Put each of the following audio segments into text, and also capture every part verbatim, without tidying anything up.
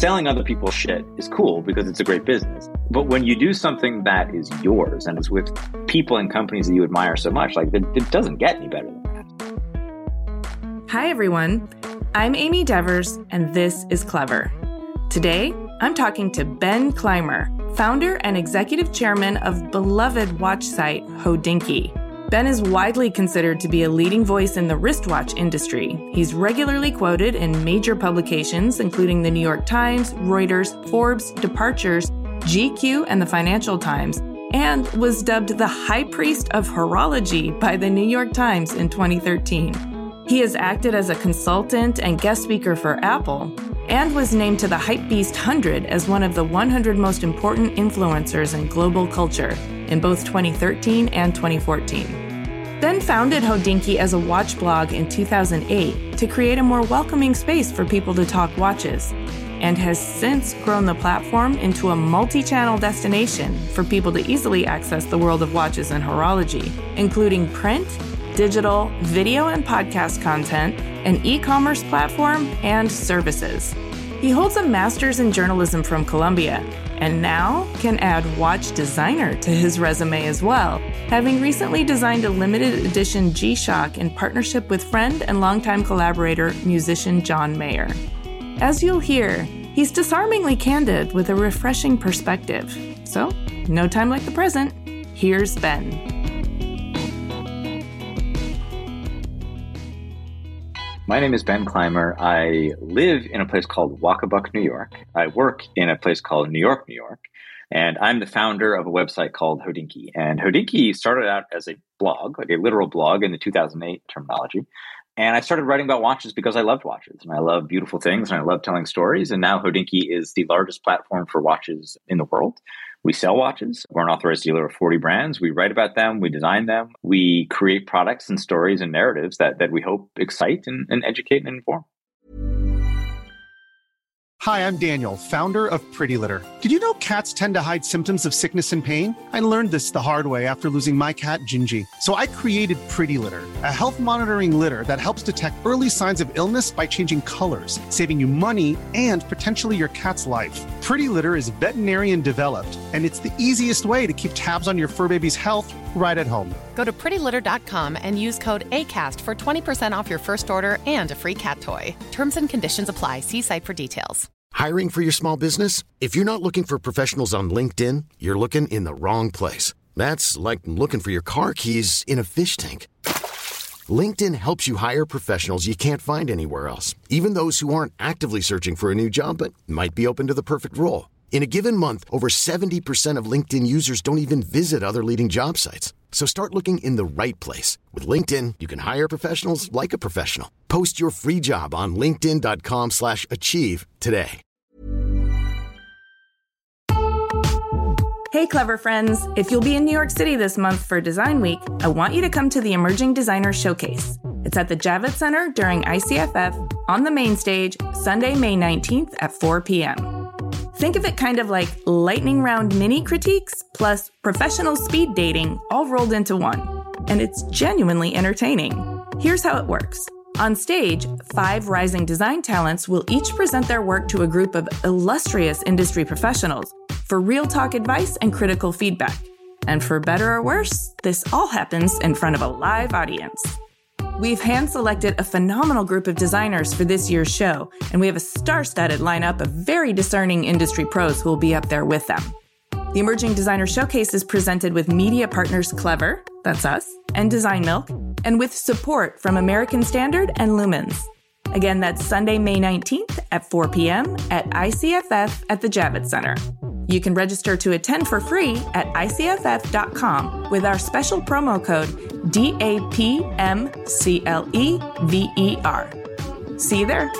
Selling other people's shit is cool because it's a great business. But when you do something that is yours and it's with people and companies that you admire so much, like it, it doesn't get any better than that. Hi, everyone. I'm Amy Devers, and this is Clever. Today, I'm talking to Ben Clymer, founder and executive chairman of beloved watch site Hodinkee. Ben is widely considered to be a leading voice in the wristwatch industry. He's regularly quoted in major publications, including the New York Times, Reuters, Forbes, Departures, G Q, and the Financial Times, and was dubbed the High Priest of Horology by the New York Times in twenty thirteen. He has acted as a consultant and guest speaker for Apple, and was named to the Hypebeast one hundred as one of the one hundred most important influencers in global culture in both twenty thirteen and twenty fourteen. Ben founded Hodinkee as a watch blog in two thousand eight to create a more welcoming space for people to talk watches, and has since grown the platform into a multi-channel destination for people to easily access the world of watches and horology, including print, digital, video and podcast content, an e-commerce platform, and services. He holds a master's in journalism from Columbia, and now can add watch designer to his resume as well, having recently designed a limited edition G-Shock in partnership with friend and longtime collaborator, musician John Mayer. As you'll hear, he's disarmingly candid with a refreshing perspective. So, no time like the present, here's Ben. My name is Ben Clymer. I live in a place called Wacabuck, New York. I work in a place called New York, New York. And I'm the founder of a website called Hodinkee. And Hodinkee started out as a blog, like a literal blog in the two thousand eight terminology. And I started writing about watches because I loved watches. And I love beautiful things and I love telling stories. And now Hodinkee is the largest platform for watches in the world. We sell watches. We're an authorized dealer of forty brands. We write about them. We design them. We create products and stories and narratives that, that we hope excite and, and educate and inform. Hi, I'm Daniel, founder of Pretty Litter. Did you know cats tend to hide symptoms of sickness and pain? I learned this the hard way after losing my cat, Gingy. So I created Pretty Litter, a health monitoring litter that helps detect early signs of illness by changing colors, saving you money and potentially your cat's life. Pretty Litter is veterinarian developed, and it's the easiest way to keep tabs on your fur baby's health right at home. Go to pretty litter dot com and use code ACAST for twenty percent off your first order and a free cat toy. Terms and conditions apply. See site for details. Hiring for your small business? If you're not looking for professionals on LinkedIn, you're looking in the wrong place. That's like looking for your car keys in a fish tank. LinkedIn helps you hire professionals you can't find anywhere else, even those who aren't actively searching for a new job but might be open to the perfect role. In a given month, over seventy percent of LinkedIn users don't even visit other leading job sites. So start looking in the right place. With LinkedIn, you can hire professionals like a professional. Post your free job on linkedin dot com slash achieve today. Hey, Clever friends. If you'll be in New York City this month for Design Week, I want you to come to the Emerging Designer Showcase. It's at the Javits Center during I C F F on the main stage, Sunday, May nineteenth at four p.m. Think of it kind of like lightning round mini critiques plus professional speed dating all rolled into one. And it's genuinely entertaining. Here's how it works. On stage, five rising design talents will each present their work to a group of illustrious industry professionals for real talk advice and critical feedback. And for better or worse, this all happens in front of a live audience. We've hand-selected a phenomenal group of designers for this year's show, and we have a star-studded lineup of very discerning industry pros who will be up there with them. The Emerging Designer Showcase is presented with media partners Clever, that's us, and Design Milk, and with support from American Standard and Lumens. Again, that's Sunday, May nineteenth at four p.m. at I C F F at the Javits Center. You can register to attend for free at I C F F dot com with our special promo code D A P M C L E V E R. See you there.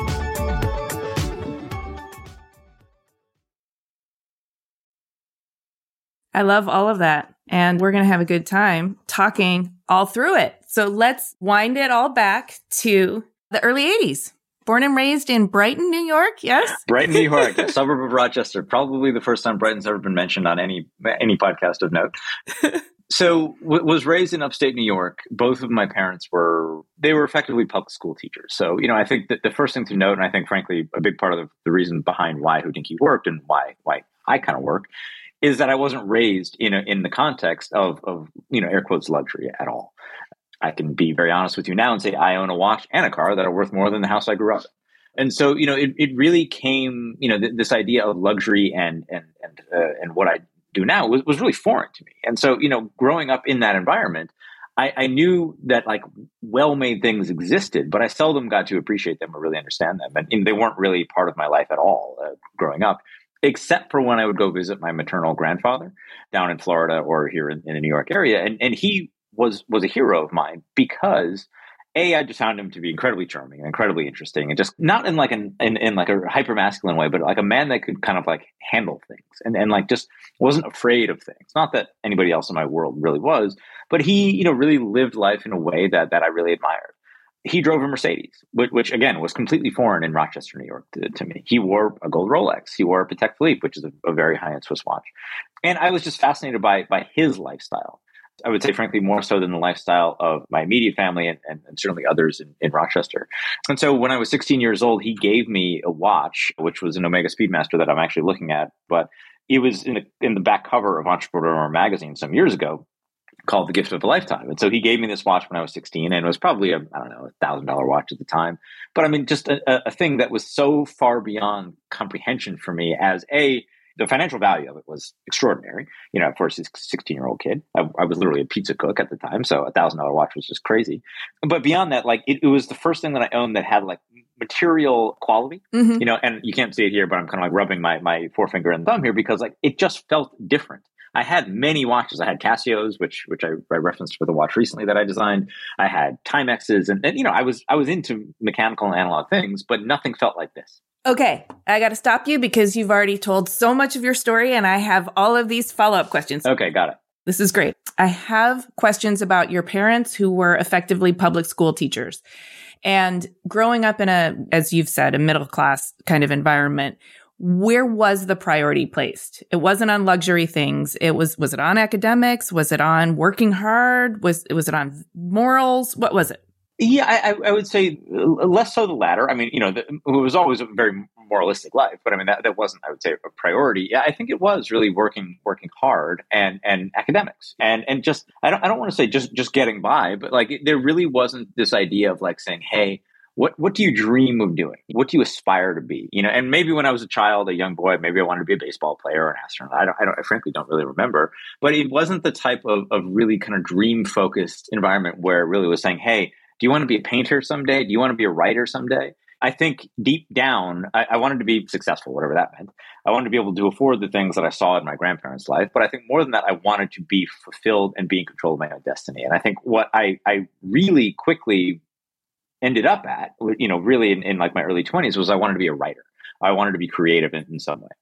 I love all of that. And we're going to have a good time talking all through it. So let's wind it all back to the early eighties. Born and raised in Brighton, New York, yes? Brighton, New York, a suburb of Rochester. Probably the first time Brighton's ever been mentioned on any any podcast of note. So w- was raised in upstate New York. Both of my parents were, they were effectively public school teachers. So, you know, I think that the first thing to note, and I think frankly, a big part of the, the reason behind why Hodinkee worked and why, why I kind of work is that I wasn't raised in a, in the context of, of, you know, air quotes luxury at all. I can be very honest with you now and say I own a watch and a car that are worth more than the house I grew up in. And so, you know, it, it really came, you know, th- this idea of luxury and, and, and, uh, and what I do now was, was really foreign to me. And so, you know, growing up in that environment, I, I knew that like well-made things existed, but I seldom got to appreciate them or really understand them. And, and they weren't really part of my life at all uh, growing up, except for when I would go visit my maternal grandfather down in Florida or here in, in the New York area. And, and he was was a hero of mine because A, I just found him to be incredibly charming and incredibly interesting, and just not in like an in, in like a hyper masculine way, but like a man that could kind of like handle things and, and like just wasn't afraid of things. Not that anybody else in my world really was, but he, you know, really lived life in a way that that I really admired. He drove a Mercedes, which, which again was completely foreign in Rochester, New York to, to me. He wore a gold Rolex. He wore a Patek Philippe, which is a, a very high-end Swiss watch. And I was just fascinated by by his lifestyle. I would say, frankly, more so than the lifestyle of my immediate family and, and, and certainly others in, in Rochester. And so when I was sixteen years old, he gave me a watch, which was an Omega Speedmaster that I'm actually looking at. But it was in the, in the back cover of Entrepreneur magazine some years ago called The Gift of a Lifetime. And so he gave me this watch when I was sixteen, and it was probably a, I don't know, a thousand dollar watch at the time. But I mean, just a, a thing that was so far beyond comprehension for me as a, the financial value of it was extraordinary. You know, for a sixteen-year-old kid, I, I was literally a pizza cook at the time, so a thousand dollar watch was just crazy. But beyond that, like it, it was the first thing that I owned that had like material quality. Mm-hmm. You know, and you can't see it here, but I'm kind of like rubbing my my forefinger and thumb here because like it just felt different. I had many watches. I had Casios, which which I, I referenced for the watch recently that I designed. I had Timexes, and, and you know, I was I was into mechanical and analog things, but nothing felt like this. Okay, I got to stop you because you've already told so much of your story, and I have all of these follow-up questions. Okay, got it. This is great. I have questions about your parents who were effectively public school teachers. And growing up in a, as you've said, a middle-class kind of environment, where was the priority placed? It wasn't on luxury things. It was, was it on academics? Was it on working hard? Was, was it on morals? What was it? Yeah, I, I would say less so the latter. I mean, you know, the, it was always a very moralistic life, but I mean, that, that wasn't, I would say, a priority. Yeah, I think it was really working working hard and and academics and and just I don't I don't want to say just just getting by, but like there really wasn't this idea of like saying, hey, what what do you dream of doing? What do you aspire to be? You know, and maybe when I was a child, a young boy, maybe I wanted to be a baseball player or an astronaut. I don't, I don't, I frankly don't really remember, but it wasn't the type of of really kind of dream focused environment where it really was saying, hey, do you want to be a painter someday? Do you want to be a writer someday? I think deep down, I, I wanted to be successful, whatever that meant. I wanted to be able to afford the things that I saw in my grandparents' life. But I think more than that, I wanted to be fulfilled and be in control of my own destiny. And I think what I, I really quickly ended up at, you know, really in, in like my early twenties was I wanted to be a writer. I wanted to be creative in, in some way.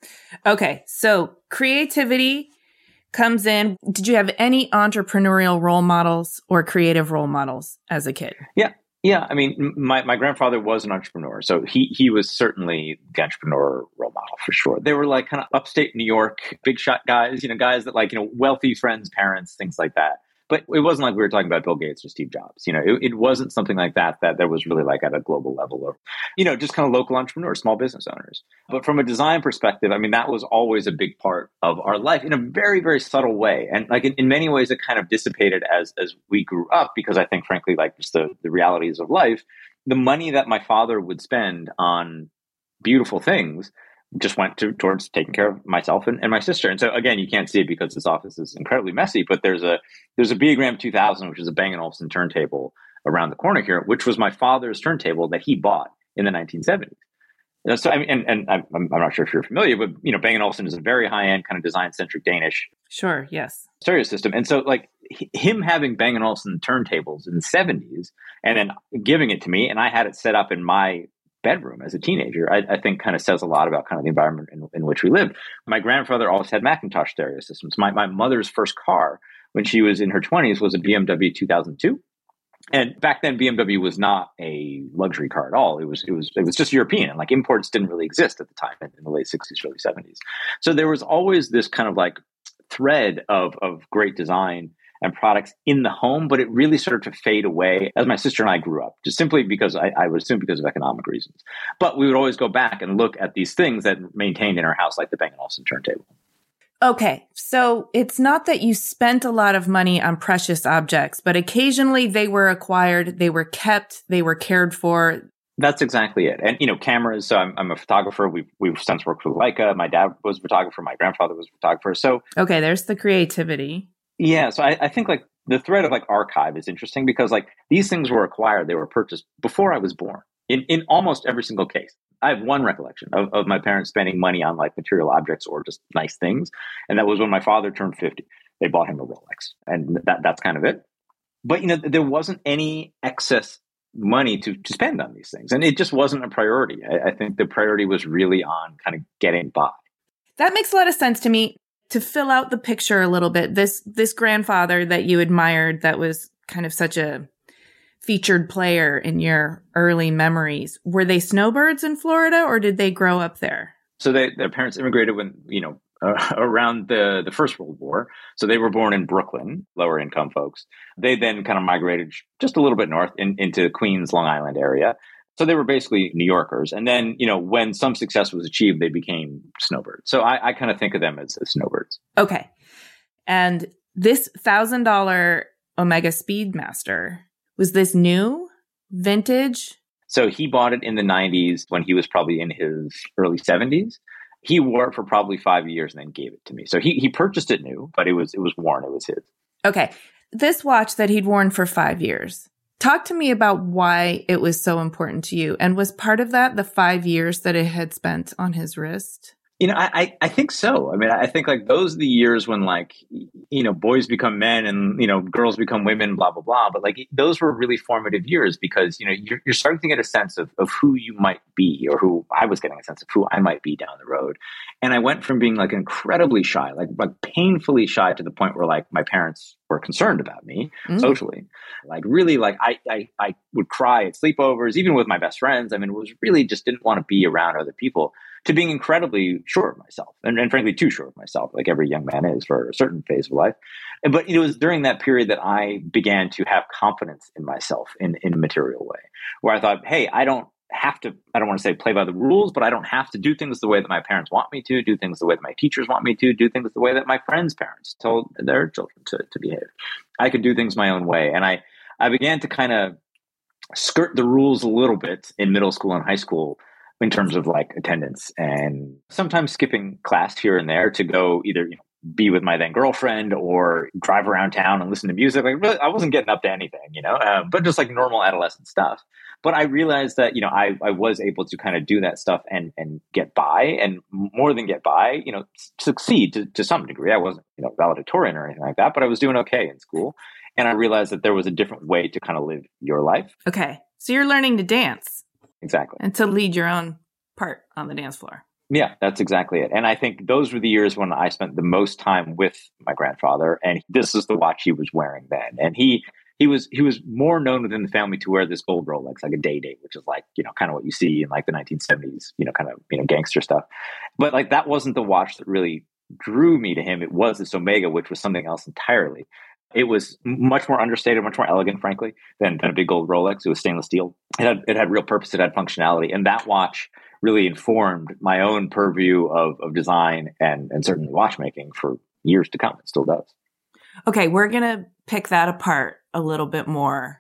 Okay. So creativity comes in. Did you have any entrepreneurial role models or creative role models as a kid? Yeah. Yeah. I mean, my, my grandfather was an entrepreneur. So he, he was certainly the entrepreneur role model for sure. They were like kind of upstate New York, big shot guys, you know, guys that like, you know, wealthy friends, parents, things like that. But it wasn't like we were talking about Bill Gates or Steve Jobs. You know, it, it wasn't something like that, that there was really like at a global level of, you know, just kind of local entrepreneurs, small business owners. But from a design perspective, I mean, that was always a big part of our life in a very, very subtle way. And like in, in many ways, it kind of dissipated as as we grew up, because I think, frankly, like just the, the realities of life, the money that my father would spend on beautiful things just went to, towards taking care of myself and, and my sister. And so again, you can't see it because this office is incredibly messy, but there's a there's a Beogram two thousand, which is a Bang and Olufsen turntable around the corner here, which was my father's turntable that he bought in the nineteen seventies. And so I mean, and, and I'm, I'm not sure if you're familiar, but you know, Bang and Olufsen is a very high end kind of design centric Danish. Sure. Yes. Stereo system. And so like h- him having Bang and Olufsen turntables in the seventies and then giving it to me, and I had it set up in my bedroom as a teenager, I, I think kind of says a lot about kind of the environment in, in which we lived. My grandfather always had Macintosh stereo systems. My, my mother's first car when she was in her twenties was a B M W two thousand two. And back then, B M W was not a luxury car at all. It was, it was, it was just European, and like imports didn't really exist at the time in, in the late sixties, early seventies. So there was always this kind of like thread of, of great design and products in the home, but it really started to fade away as my sister and I grew up, just simply because I, I would assume because of economic reasons. But we would always go back and look at these things that maintained in our house, like the Bang and Olufsen turntable. Okay, so it's not that you spent a lot of money on precious objects, but occasionally they were acquired, they were kept, they were cared for. That's exactly it. And, you know, cameras, so I'm, I'm a photographer. We've, we've since worked with Leica. My dad was a photographer. My grandfather was a photographer. So, okay, there's the creativity. Yeah. So I, I think like the thread of like archive is interesting because like these things were acquired, they were purchased before I was born in, in almost every single case. I have one recollection of, of my parents spending money on like material objects or just nice things. And that was when my father turned fifty. They bought him a Rolex, and that that's kind of it. But, you know, there wasn't any excess money to, to spend on these things. And it just wasn't a priority. I, I think the priority was really on kind of getting by. That makes a lot of sense to me. To fill out the picture a little bit, this this grandfather that you admired that was kind of such a featured player in your early memories, were they snowbirds in Florida or did they grow up there? So they, their parents immigrated when, you know, uh, around the, the First World War. So they were born in Brooklyn, lower income folks. They then kind of migrated just a little bit north in, into Queens, Long Island area. So they were basically New Yorkers. And then, you know, when some success was achieved, they became snowbirds. So I, I kind of think of them as, as snowbirds. Okay. And this one thousand dollars Omega Speedmaster, was this new, vintage? So he bought it in the nineties when he was probably in his early seventies. He wore it for probably five years and then gave it to me. So he, he purchased it new, but it was it was worn. It was his. Okay. This watch that he'd worn for five years. Talk to me about why it was so important to you. And was part of that the five years that it had spent on his wrist? You know, I, I think so. I mean, I think like those are the years when like, you know, boys become men and, you know, girls become women, blah, blah, blah. But like those were really formative years because, you know, you're, you're starting to get a sense of, of who you might be or who I was getting a sense of who I might be down the road. And I went from being like incredibly shy, like, like painfully shy to the point where like my parents were concerned about me mm. socially. Like really like I, I, I would cry at sleepovers, even with my best friends. I mean, it was really just didn't want to be around other people, to being incredibly sure of myself and, and frankly too sure of myself, like every young man is for a certain phase of life. But it was during that period that I began to have confidence in myself in, in a material way, where I thought, hey, I don't have to, I don't want to say play by the rules, but I don't have to do things the way that my parents want me to, do things the way that my teachers want me to, do things the way that my friends' parents told their children to, to behave. I could do things my own way. And I, I began to kind of skirt the rules a little bit in middle school and high school in terms of like attendance and sometimes skipping class here and there to go either, you know, be with my then girlfriend or drive around town and listen to music. Like really, I wasn't getting up to anything, you know, uh, but just like normal adolescent stuff. But I realized that, you know, I, I was able to kind of do that stuff and, and get by, and more than get by, you know, succeed to, to some degree. I wasn't, you know, valedictorian or anything like that, but I was doing okay in school. And I realized that there was a different way to kind of live your life. Okay. So you're learning to dance. Exactly. And to lead your own part on the dance floor. Yeah, that's exactly it. And I think those were the years when I spent the most time with my grandfather. And this is the watch he was wearing then. And he he was he was more known within the family to wear this gold Rolex, like a day date, which is like, you know, kind of what you see in like the nineteen seventies, you know, kind of, you know, gangster stuff. But like that wasn't the watch that really drew me to him. It was this Omega, which was something else entirely. It was much more understated, much more elegant, frankly, than, than a big gold Rolex. It was stainless steel. It had, it had real purpose. It had functionality. And that watch really informed my own purview of, of design and, and certainly watchmaking for years to come. It still does. Okay, we're going to pick that apart a little bit more.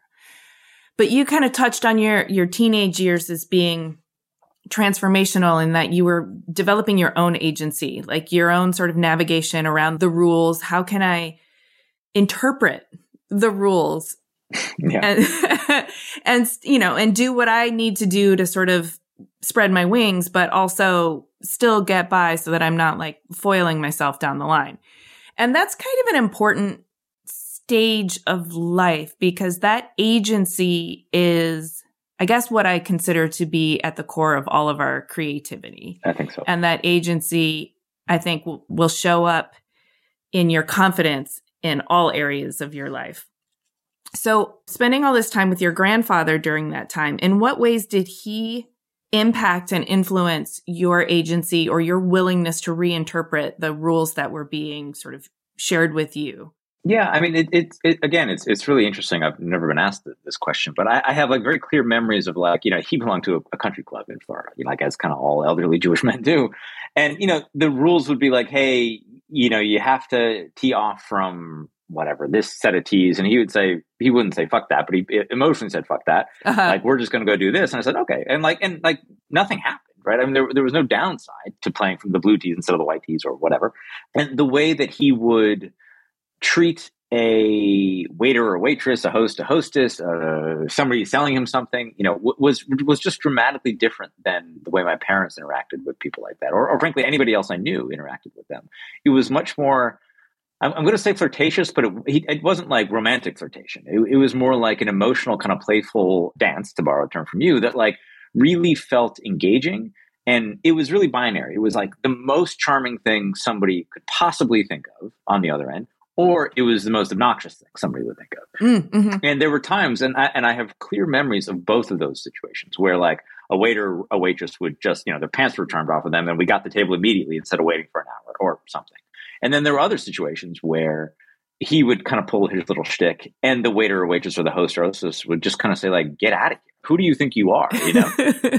But you kind of touched on your, your teenage years as being transformational in that you were developing your own agency, like your own sort of navigation around the rules. How can I interpret the rules yeah. and, and, you know, and do what I need to do to sort of spread my wings, but also still get by so that I'm not like foiling myself down the line. And that's kind of an important stage of life because that agency is, I guess, what I consider to be at the core of all of our creativity. I think so. And that agency, I think, will, will show up in your confidence in all areas of your life. So spending all this time with your grandfather during that time, in what ways did he impact and influence your agency or your willingness to reinterpret the rules that were being sort of shared with you? Yeah, I mean, it, it, it again, it's it's really interesting. I've never been asked this question, but I, I have like very clear memories of like, you know, he belonged to a, a country club in Florida, you know, like as kind of all elderly Jewish men do. And, you know, the rules would be like, hey, you know, you have to tee off from whatever, this set of tees. And he would say, he wouldn't say fuck that, but he emotionally said fuck that. Uh-huh. Like, we're just going to go do this. And I said, okay. And like, and like nothing happened, right? I mean, there, there was no downside to playing from the blue tees instead of the white tees or whatever. And the way that he would treat a waiter or a waitress, a host, a hostess, uh, somebody selling him something, you know, w- was was just dramatically different than the way my parents interacted with people like that, or, or frankly, anybody else I knew interacted with them. It was much more, I'm, I'm going to say flirtatious, but it, he, it wasn't like romantic flirtation. It, it was more like an emotional kind of playful dance, to borrow a term from you, that like really felt engaging. And it was really binary. It was like the most charming thing somebody could possibly think of on the other end, or it was the most obnoxious thing somebody would think of. Mm-hmm. And there were times, and I, and I have clear memories of both of those situations where like a waiter, a waitress would just, you know, their pants were turned off of them and we got the table immediately instead of waiting for an hour or something. And then there were other situations where he would kind of pull his little shtick and the waiter or waitress or the host or hostess would just kind of say like, get out of here. Who do you think you are? You know?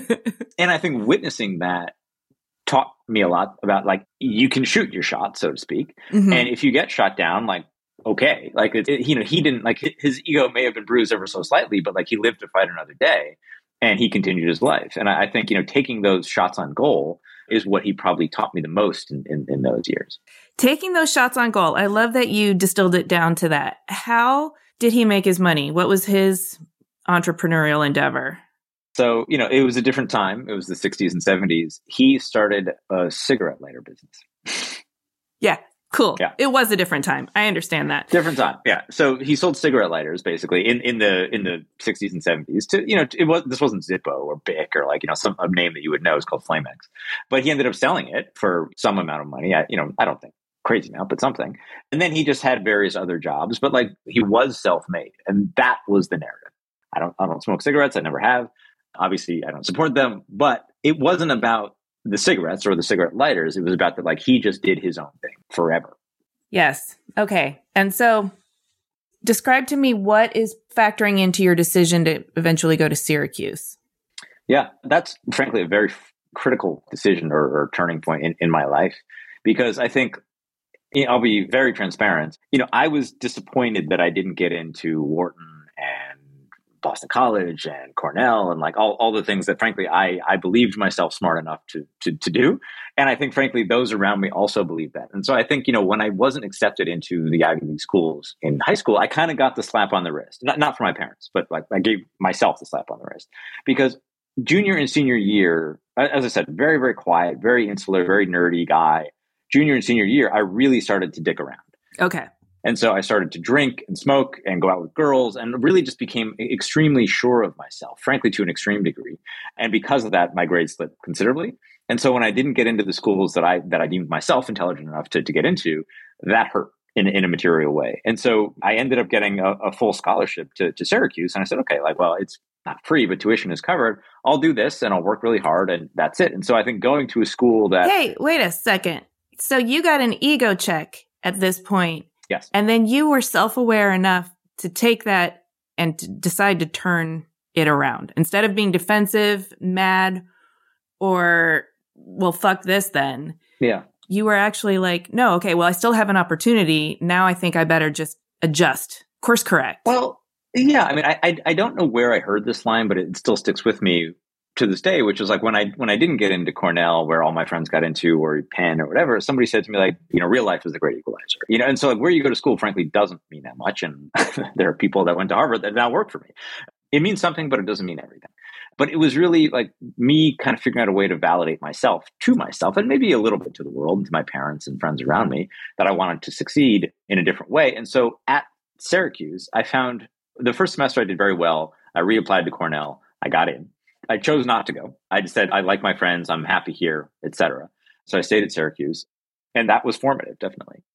And I think witnessing that taught me a lot about like, you can shoot your shot, so to speak. Mm-hmm. And if you get shot down, like, okay, like, it, it, you know, he didn't like his ego may have been bruised ever so slightly, but like he lived to fight another day and he continued his life. And I, I think, you know, taking those shots on goal is what he probably taught me the most in, in, in those years. Taking those shots on goal. I love that you distilled it down to that. How did he make his money? What was his entrepreneurial endeavor? So, you know, it was a different time. It was the sixties and seventies. He started a cigarette lighter business. Yeah, cool. Yeah. It was a different time. I understand that. Different time. Yeah. So he sold cigarette lighters basically in, in the in the sixties and seventies. To, you know, it was this wasn't Zippo or Bic or like, you know, some a name that you would know is called Flamex. But he ended up selling it for some amount of money. I, you know, I don't think crazy amount, but something. And then he just had various other jobs, but like he was self-made, and that was the narrative. I don't I don't smoke cigarettes. I never have. Obviously, I don't support them, but it wasn't about the cigarettes or the cigarette lighters. It was about that, like, he just did his own thing forever. Yes. Okay. And so describe to me what is factoring into your decision to eventually go to Syracuse. Yeah, that's frankly a very f- critical decision or, or turning point in, in my life, because I think, you know, I'll be very transparent. You know, I was disappointed that I didn't get into Wharton and Boston College and Cornell and like all, all the things that frankly I, I believed myself smart enough to, to to do. And I think frankly those around me also believed that. And so I think, you know, when I wasn't accepted into the Ivy League schools in high school, I kind of got the slap on the wrist. Not not from my parents, but like I gave myself the slap on the wrist. Because junior and senior year, as I said, very, very quiet, very insular, very nerdy guy. Junior and senior year, I really started to dick around. Okay. And so I started to drink and smoke and go out with girls and really just became extremely sure of myself, frankly, to an extreme degree. And because of that, my grades slipped considerably. And so when I didn't get into the schools that I that I deemed myself intelligent enough to, to get into, that hurt in, in a material way. And so I ended up getting a, a full scholarship to, to Syracuse. And I said, okay, like, well, it's not free, but tuition is covered. I'll do this and I'll work really hard. And that's it. And so I think going to a school that... Hey, wait a second. So you got an ego check at this point. Yes. And then you were self-aware enough to take that and to decide to turn it around. Instead of being defensive, mad, or, well, fuck this then. Yeah. You were actually like, no, okay, well, I still have an opportunity. Now I think I better just adjust, course correct. Well, yeah. I mean, I, I I don't know where I heard this line, but it still sticks with me to this day, which is like when I when I didn't get into Cornell, where all my friends got into, or Penn or whatever, somebody said to me like, you know, real life is the great equalizer, you know, and so like where you go to school, frankly, doesn't mean that much. And there are people that went to Harvard that now work for me. It means something, but it doesn't mean everything. But it was really like me kind of figuring out a way to validate myself to myself, and maybe a little bit to the world, and to my parents and friends around me, that I wanted to succeed in a different way. And so at Syracuse, I found the first semester I did very well. I reapplied to Cornell. I got in. I chose not to go. I just said, I like my friends. I'm happy here, et cetera. So I stayed at Syracuse, and that was formative, definitely.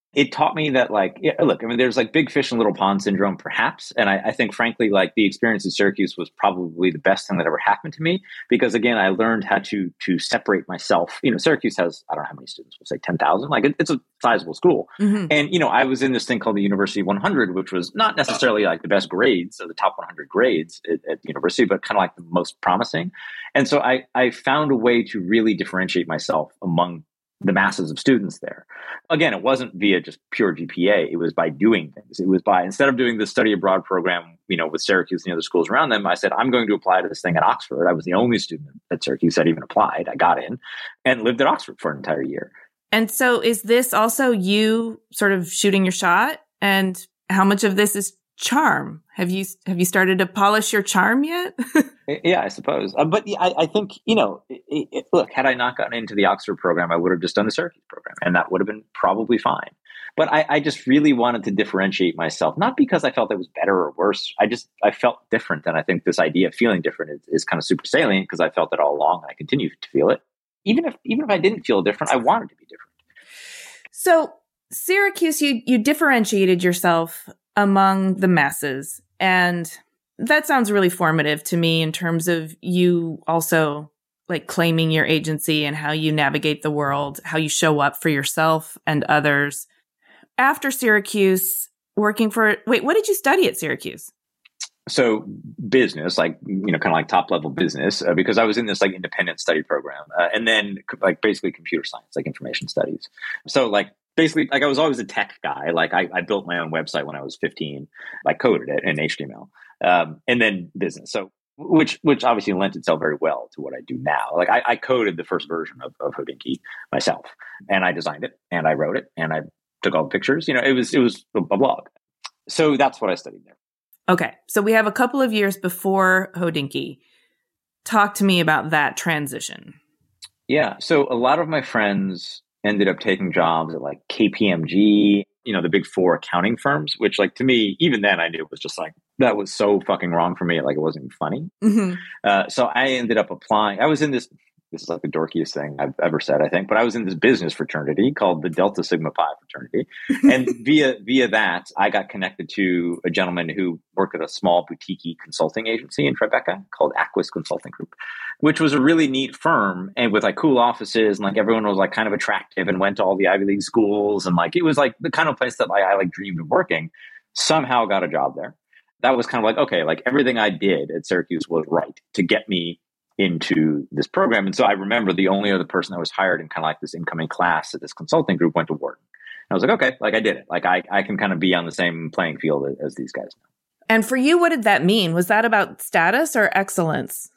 It taught me that, like, yeah, look, I mean, there's like big fish in little pond syndrome, perhaps. And I, I think, frankly, like the experience at Syracuse was probably the best thing that ever happened to me because, again, I learned how to to separate myself. You know, Syracuse has, I don't know how many students, we'll say ten thousand. Like, it, it's a sizable school. Mm-hmm. And, you know, I was in this thing called the University one hundred, which was not necessarily like the best grades or the top one hundred grades at, at the university, but kind of like the most promising. And so I, I found a way to really differentiate myself among the masses of students there. Again, it wasn't via just pure G P A. It was by doing things. It was by, instead of doing the study abroad program, you know, with Syracuse and the other schools around them, I said, I'm going to apply to this thing at Oxford. I was the only student at Syracuse that even applied. I got in and lived at Oxford for an entire year. And so is this also you sort of shooting your shot? And how much of this is charm? Have you have you started to polish your charm yet? Yeah, I suppose. Uh, but I, I think, you know, it, it, look, had I not gotten into the Oxford program, I would have just done the Syracuse program, and that would have been probably fine. But I, I just really wanted to differentiate myself, not because I felt it was better or worse. I just, I felt different. And I think this idea of feeling different is, is kind of super salient because I felt it all along. And I continue to feel it. Even if, even if I didn't feel different, I wanted to be different. So Syracuse, you, you differentiated yourself among the masses. And that sounds really formative to me in terms of you also like claiming your agency and how you navigate the world, how you show up for yourself and others. After Syracuse, working for, wait, what did you study at Syracuse? So business, like, you know, kind of like top level business, uh, because I was in this like independent study program uh, and then like basically computer science, like information studies. So like basically like I was always a tech guy. Like I, I built my own website when I was fifteen, I coded it in H T M L um, and then business. So which which obviously lent itself very well to what I do now. Like I, I coded the first version of, of Hodinkee myself and I designed it and I wrote it and I took all the pictures. You know, it was it was a blog. So that's what I studied there. Okay, so we have a couple of years before Hodinkee. Talk to me about that transition. Yeah, so a lot of my friends ended up taking jobs at like K P M G, you know, the big four accounting firms, which like to me, even then I knew it was just like, that was so fucking wrong for me. Like it wasn't even funny. Mm-hmm. Uh, so I ended up applying. I was in this, this is like the dorkiest thing I've ever said, I think, but I was in this business fraternity called the Delta Sigma Pi fraternity. And via via that, I got connected to a gentleman who worked at a small boutique consulting agency in Tribeca called Aquis Consulting Group, which was a really neat firm and with like cool offices and like everyone was like kind of attractive and went to all the Ivy League schools. And like, it was like the kind of place that like, I like dreamed of working. Somehow got a job there. That was kind of like, okay, like everything I did at Syracuse was right to get me into this program. And so I remember the only other person that was hired in kind of like this incoming class at this consulting group went to Wharton. And I was like, okay, like I did it. Like I, I can kind of be on the same playing field as, as these guys now. And for you, what did that mean? Was that about status or excellence?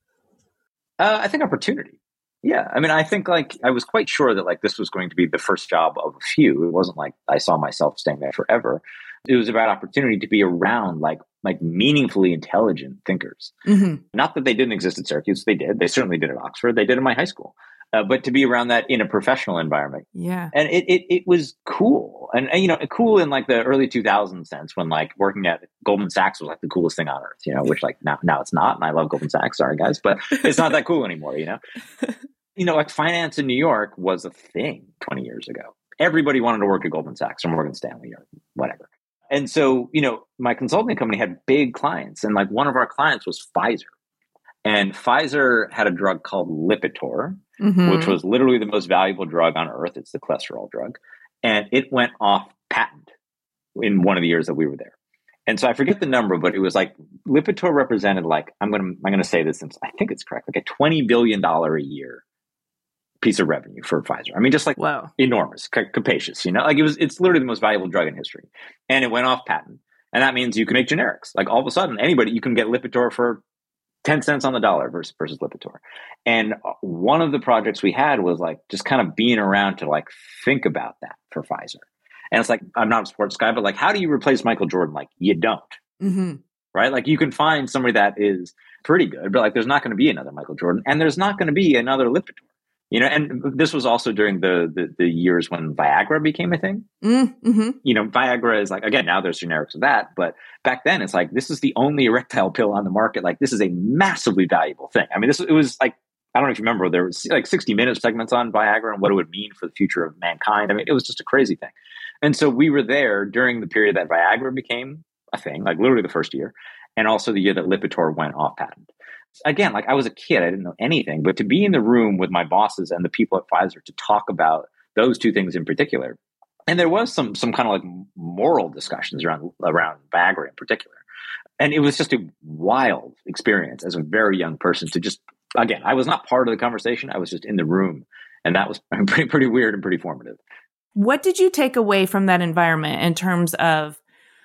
Uh, I think opportunity. Yeah. I mean, I think like I was quite sure that like this was going to be the first job of a few. It wasn't like I saw myself staying there forever. It was about opportunity to be around like like meaningfully intelligent thinkers. Mm-hmm. Not that they didn't exist at Syracuse. They did. They certainly did at Oxford. They did in my high school. Uh, but to be around that in a professional environment. Yeah. And it it, it was cool. And, and, you know, cool in like the early two thousands sense when like working at Goldman Sachs was like the coolest thing on earth, you know, which like now, now it's not. And I love Goldman Sachs. Sorry, guys. But it's not that cool anymore, you know. You know, like finance in New York was a thing twenty years ago. Everybody wanted to work at Goldman Sachs or Morgan Stanley or whatever. And so, you know, my consulting company had big clients. And like one of our clients was Pfizer. And Pfizer had a drug called Lipitor, mm-hmm. which was literally the most valuable drug on earth. It's the cholesterol drug. And it went off patent in one of the years that we were there. And so I forget the number, but it was like Lipitor represented like, I'm going to, I'm going to say this since I think it's correct, like a twenty billion dollars a year piece of revenue for Pfizer. I mean, just like wow. enormous, c- capacious, you know, like it was, it's literally the most valuable drug in history. And it went off patent. And that means you can make generics. Like all of a sudden, anybody, you can get Lipitor for ten cents on the dollar versus, versus Lipitor. And one of the projects we had was like just kind of being around to like think about that for Pfizer. And it's like, I'm not a sports guy, but like, how do you replace Michael Jordan? Like you don't, mm-hmm. right? Like you can find somebody that is pretty good, but like, there's not going to be another Michael Jordan and there's not going to be another Lipitor. You know, and this was also during the, the the years when Viagra became a thing. Mm-hmm. You know, Viagra is like, again, now there's generics of that. But back then it's like, this is the only erectile pill on the market. Like, this is a massively valuable thing. I mean, this it was like, I don't know if you remember, there was like sixty minute segments on Viagra and what it would mean for the future of mankind. I mean, it was just a crazy thing. And so we were there during the period that Viagra became a thing, like literally the first year, and also the year that Lipitor went off patent. Again, like I was a kid, I didn't know anything, but to be in the room with my bosses and the people at Pfizer to talk about those two things in particular. And there was some some kind of like moral discussions around around Viagra in particular. And it was just a wild experience as a very young person to just, again, I was not part of the conversation. I was just in the room. And that was pretty, pretty weird and pretty formative. What did you take away from that environment in terms of,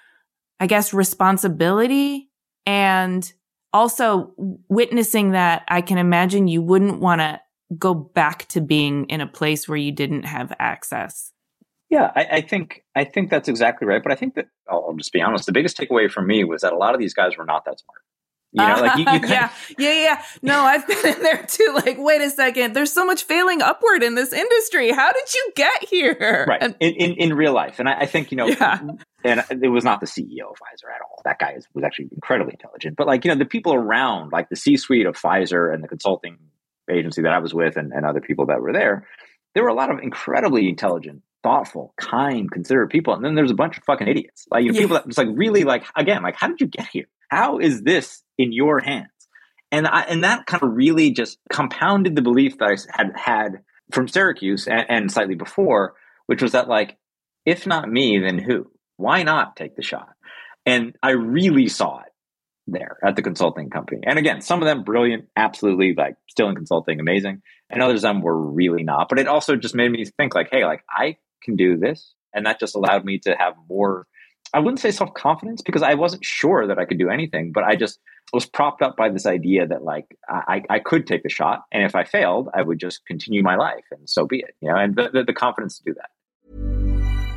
I guess, responsibility and also witnessing that? I can imagine you wouldn't want to go back to being in a place where you didn't have access. Yeah, I, I think I think that's exactly right. But I think that, I'll just be honest, the biggest takeaway for me was that a lot of these guys were not that smart. You know, like you, you kinda, yeah, yeah, yeah. No, I've been in there too. Like, wait a second, there's so much failing upward in this industry. How did you get here? Right, and, in, in in real life. And I, I think, you know, yeah. and it was not the C E O of Pfizer at all. That guy is, was actually incredibly intelligent. But like, you know, the people around, like the C-suite of Pfizer and the consulting agency that I was with and, and other people that were there, there were a lot of incredibly intelligent, thoughtful, kind, considerate people. And then there's a bunch of fucking idiots. Like, you know, yeah. people that just like really like, again, like, how did you get here? How is this in your hands? And I, and that kind of really just compounded the belief that I had had from Syracuse and, and slightly before, which was that, like, if not me, then who? Why not take the shot? And I really saw it there at the consulting company. And again, some of them brilliant, absolutely, like still in consulting, amazing. And others of them were really not. But it also just made me think like, hey, like I can do this. And that just allowed me to have more, I wouldn't say self-confidence, because I wasn't sure that I could do anything, but I just was propped up by this idea that like I, I could take the shot. And if I failed, I would just continue my life, and so be it. You know, and the, the, the confidence to do that.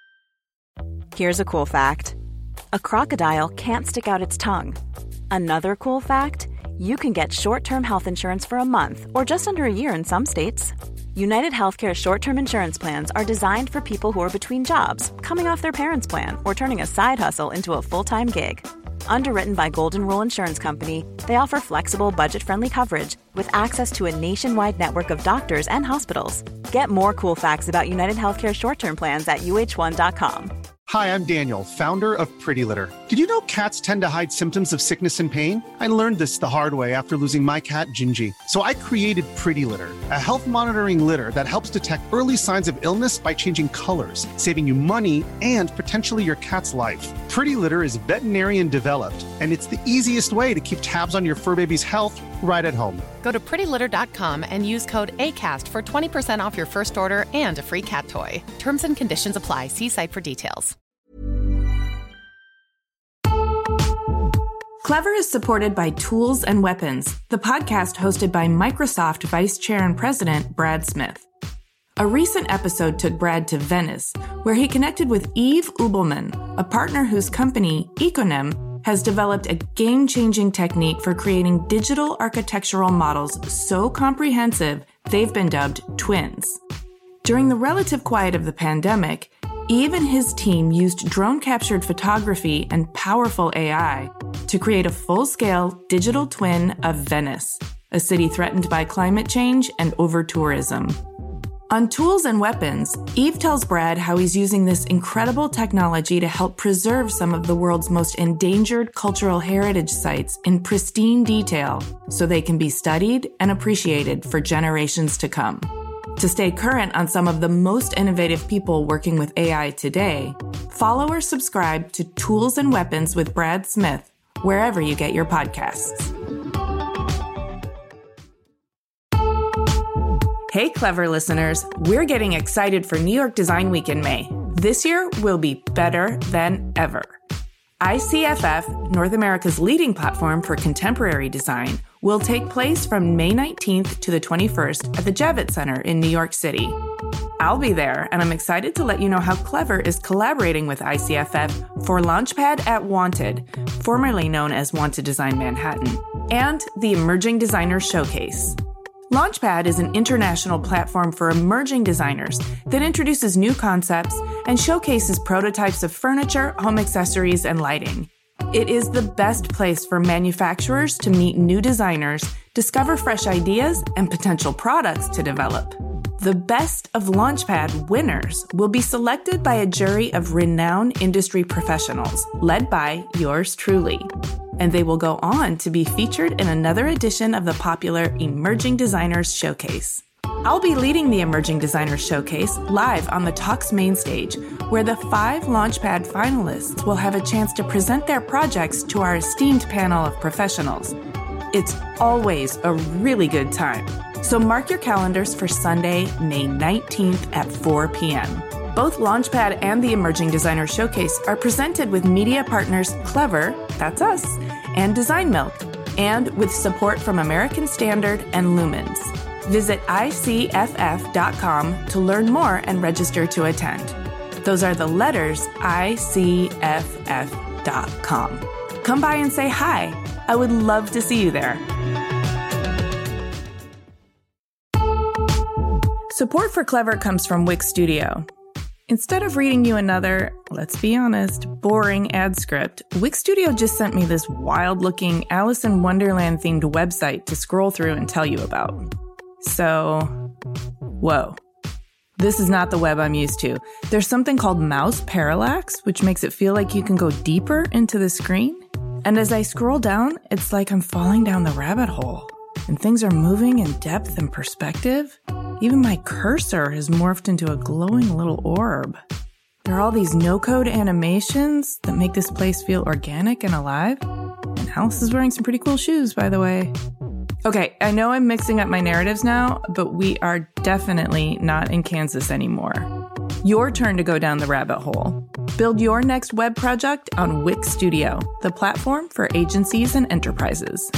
Here's a cool fact. A crocodile can't stick out its tongue. Another cool fact, you can get short-term health insurance for a month or just under a year in some states. United Healthcare short-term insurance plans are designed for people who are between jobs, coming off their parents' plan, or turning a side hustle into a full-time gig. Underwritten by Golden Rule Insurance Company, they offer flexible, budget-friendly coverage with access to a nationwide network of doctors and hospitals. Get more cool facts about United Healthcare short-term plans at U H one dot com. Hi, I'm Daniel, founder of Pretty Litter. Did you know cats tend to hide symptoms of sickness and pain? I learned this the hard way after losing my cat, Gingy. So I created Pretty Litter, a health monitoring litter that helps detect early signs of illness by changing colors, saving you money and potentially your cat's life. Pretty Litter is veterinarian developed, and it's the easiest way to keep tabs on your fur baby's health right at home. Go to pretty litter dot com and use code ACAST for twenty percent off your first order and a free cat toy. Terms and conditions apply. See site for details. Clever is supported by Tools and Weapons, the podcast hosted by Microsoft Vice Chair and President Brad Smith. A recent episode took Brad to Venice, where he connected with Yves Ubelman, a partner whose company, Econem, has developed a game-changing technique for creating digital architectural models so comprehensive they've been dubbed twins. During the relative quiet of the pandemic, Yves and his team used drone-captured photography and powerful A I to create a full-scale digital twin of Venice, a city threatened by climate change and over-tourism. On Tools and Weapons, Yves tells Brad how he's using this incredible technology to help preserve some of the world's most endangered cultural heritage sites in pristine detail so they can be studied and appreciated for generations to come. To stay current on some of the most innovative people working with A I today, follow or subscribe to Tools and Weapons with Brad Smith wherever you get your podcasts. Hey, Clever listeners, we're getting excited for New York Design Week in May. This year will be better than ever. I C F F, North America's leading platform for contemporary design, will take place from May nineteenth to the twenty-first at the Javits Center in New York City. I'll be there, and I'm excited to let you know how Clever is collaborating with I C F F for Launchpad at Wanted, formerly known as Wanted Design Manhattan, and the Emerging Designers Showcase. Launchpad is an international platform for emerging designers that introduces new concepts and showcases prototypes of furniture, home accessories, and lighting. It is the best place for manufacturers to meet new designers, discover fresh ideas, and potential products to develop. The best of Launchpad winners will be selected by a jury of renowned industry professionals, led by yours truly. And they will go on to be featured in another edition of the popular Emerging Designers Showcase. I'll be leading the Emerging Designers Showcase live on the Talks main stage, where the five Launchpad finalists will have a chance to present their projects to our esteemed panel of professionals. It's always a really good time. So mark your calendars for Sunday, May nineteenth at four p.m. Both Launchpad and the Emerging Designers Showcase are presented with media partners Clever, that's us, and Design Milk, and with support from American Standard and Lumens. Visit I C F F dot com to learn more and register to attend. Those are the letters I C F F dot com. Come by and say hi. I would love to see you there. Support for Clever comes from Wix Studio. Instead of reading you another, let's be honest, boring ad script, Wix Studio just sent me this wild-looking Alice in Wonderland-themed website to scroll through and tell you about. So, whoa. This is not the web I'm used to. There's something called mouse parallax, which makes it feel like you can go deeper into the screen. And as I scroll down, it's like I'm falling down the rabbit hole. And things are moving in depth and perspective. Even my cursor has morphed into a glowing little orb. There are all these no-code animations that make this place feel organic and alive. And Alice is wearing some pretty cool shoes, by the way. Okay, I know I'm mixing up my narratives now, but we are definitely not in Kansas anymore. Your turn to go down the rabbit hole. Build your next web project on Wix Studio, the platform for agencies and enterprises.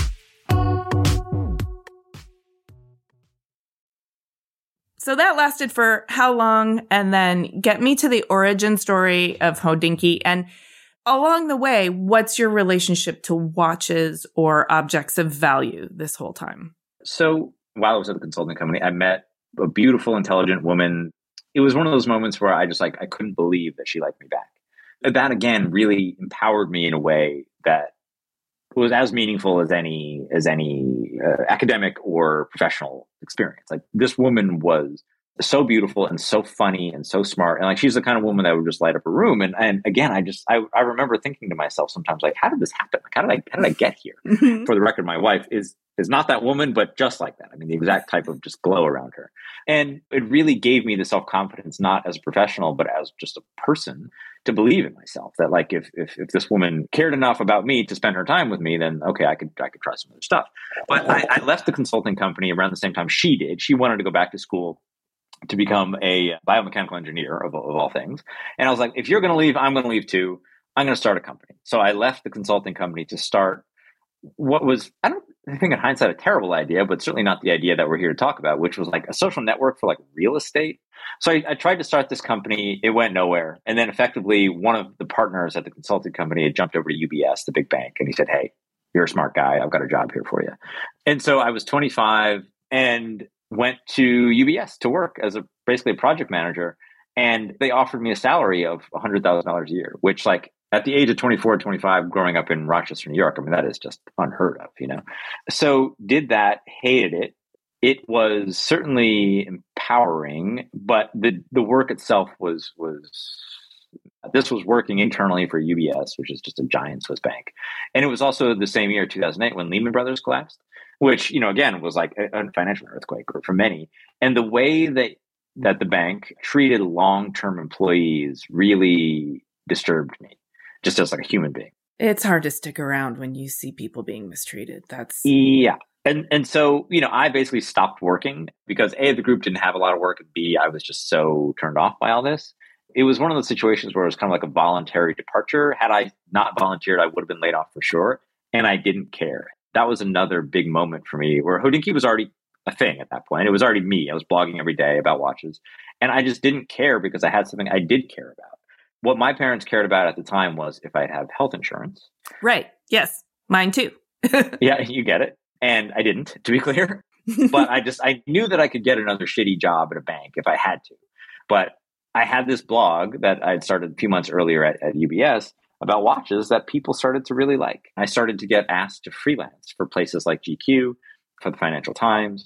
So that lasted for how long? And then get me to the origin story of Hodinkee. And along the way, what's your relationship to watches or objects of value this whole time? So while I was at the consulting company, I met a beautiful, intelligent woman. It was one of those moments where I just like, I couldn't believe that she liked me back. That again really empowered me in a way that was as meaningful as any as any uh, academic or professional experience. Like this woman was so beautiful and so funny and so smart, and like she's the kind of woman that would just light up a room. And and again, I just I, I remember thinking to myself sometimes, like, how did this happen? Like, how did I how did I get here? Mm-hmm. For the record, my wife is is not that woman, but just like that. I mean, the exact type of just glow around her. And it really gave me the self-confidence, not as a professional, but as just a person, to believe in myself that like, if, if, if this woman cared enough about me to spend her time with me, then okay, I could, I could try some other stuff. But I, I left the consulting company around the same time she did. She wanted to go back to school to become a biomechanical engineer of, of all things. And I was like, if you're going to leave, I'm going to leave too. I'm going to start a company. So I left the consulting company to start what was, I don't I think in hindsight, a terrible idea, but certainly not the idea that we're here to talk about, which was like a social network for like real estate. So I, I tried to start this company. It went nowhere. And then effectively one of the partners at the consulting company had jumped over to U B S, the big bank. And he said, hey, you're a smart guy. I've got a job here for you. And so I was twenty-five and went to U B S to work as a basically a project manager. And they offered me a salary of one hundred thousand dollars a year, which like at the age of twenty-four, twenty-five, growing up in Rochester, New York, I mean, that is just unheard of, you know? So did that, hated it. It was certainly empowering, but the, the work itself was, was, this was working internally for U B S, which is just a giant Swiss bank. And it was also the same year, two thousand eight, when Lehman Brothers collapsed, which, you know, again, was like a, a financial earthquake for many. And the way that, that the bank treated long-term employees really disturbed me. Just as like a human being. It's hard to stick around when you see people being mistreated. That's yeah. And and so, you know, I basically stopped working because A, the group didn't have a lot of work, and B, I was just so turned off by all this. It was one of those situations where it was kind of like a voluntary departure. Had I not volunteered, I would have been laid off for sure. And I didn't care. That was another big moment for me where Hodinkee was already a thing at that point. It was already me. I was blogging every day about watches. And I just didn't care because I had something I did care about. What my parents cared about at the time was if I'd have health insurance. Right. Yes. Mine too. Yeah, you get it. And I didn't, to be clear. But I just, I knew that I could get another shitty job at a bank if I had to. But I had this blog that I had started a few months earlier at, at U B S about watches that people started to really like. I started to get asked to freelance for places like G Q, for the Financial Times,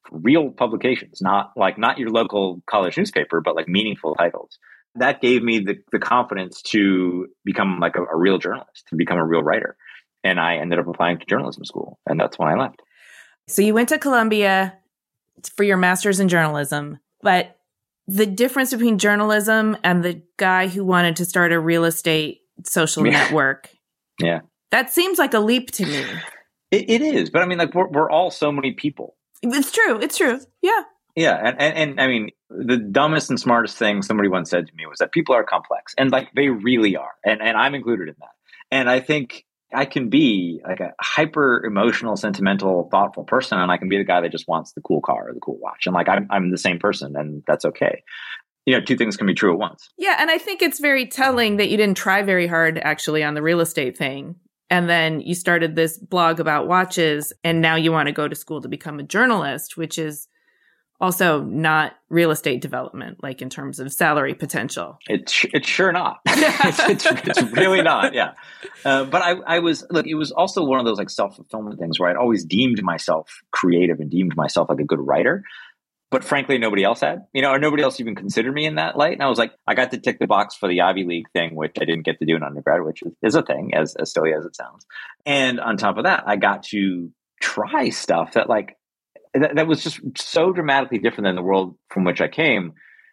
real publications, not like not your local college newspaper, but like meaningful titles. That gave me the, the confidence to become like a, a real journalist, to become a real writer. And I ended up applying to journalism school. And that's when I left. So you went to Columbia for your master's in journalism, but the difference between journalism and the guy who wanted to start a real estate social yeah. network. Yeah. That seems like a leap to me. It, it is. But I mean, like we're, we're all so many people. It's true. It's true. Yeah. Yeah. And, and, and I mean, the dumbest and smartest thing somebody once said to me was that people are complex, and like they really are. And, and I'm included in that. And I think I can be like a hyper emotional, sentimental, thoughtful person, and I can be the guy that just wants the cool car or the cool watch. And like I'm, I'm the same person, and that's okay. You know, two things can be true at once. Yeah. And I think it's very telling that you didn't try very hard actually on the real estate thing. And then you started this blog about watches, and now you want to go to school to become a journalist, which is also not real estate development, like in terms of salary potential. It's it's sure not. it's, it's, it's really not. Yeah. Uh, but I, I was, look, it was also one of those like self-fulfillment things where I'd always deemed myself creative and deemed myself like a good writer. But frankly, nobody else had, you know, or nobody else even considered me in that light. And I was like, I got to tick the box for the Ivy League thing, which I didn't get to do in undergrad, which is, is a thing, as, as silly as it sounds. And on top of that, I got to try stuff that like, that, that was just so dramatically different than the world from which I came.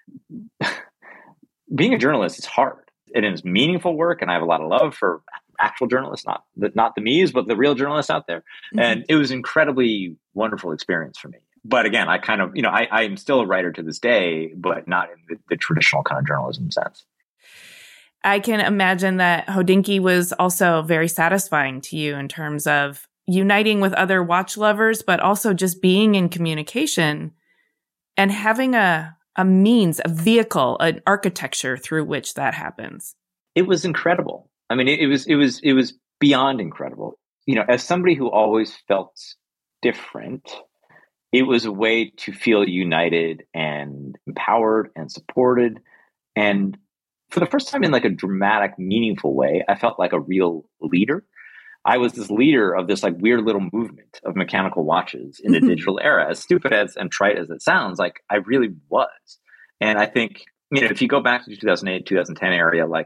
Being a journalist is hard. It is meaningful work, and I have a lot of love for actual journalists, not the, not the me's, but the real journalists out there. Mm-hmm. And it was an incredibly wonderful experience for me. But again, I kind of, you know, I, I am still a writer to this day, but not in the, the traditional kind of journalism sense. I can imagine that Hodinkee was also very satisfying to you in terms of uniting with other watch lovers, but also just being in communication and having a, a means, a vehicle, an architecture through which that happens. It was incredible. I mean, it, it was, it was, it was beyond incredible. You know, as somebody who always felt different, it was a way to feel united and empowered and supported. And for the first time in like a dramatic, meaningful way, I felt like a real leader. I was this leader of this like weird little movement of mechanical watches in the digital era. As stupid as and trite as it sounds, like I really was. And I think, you know, if you go back to the two thousand eight, two thousand ten area, like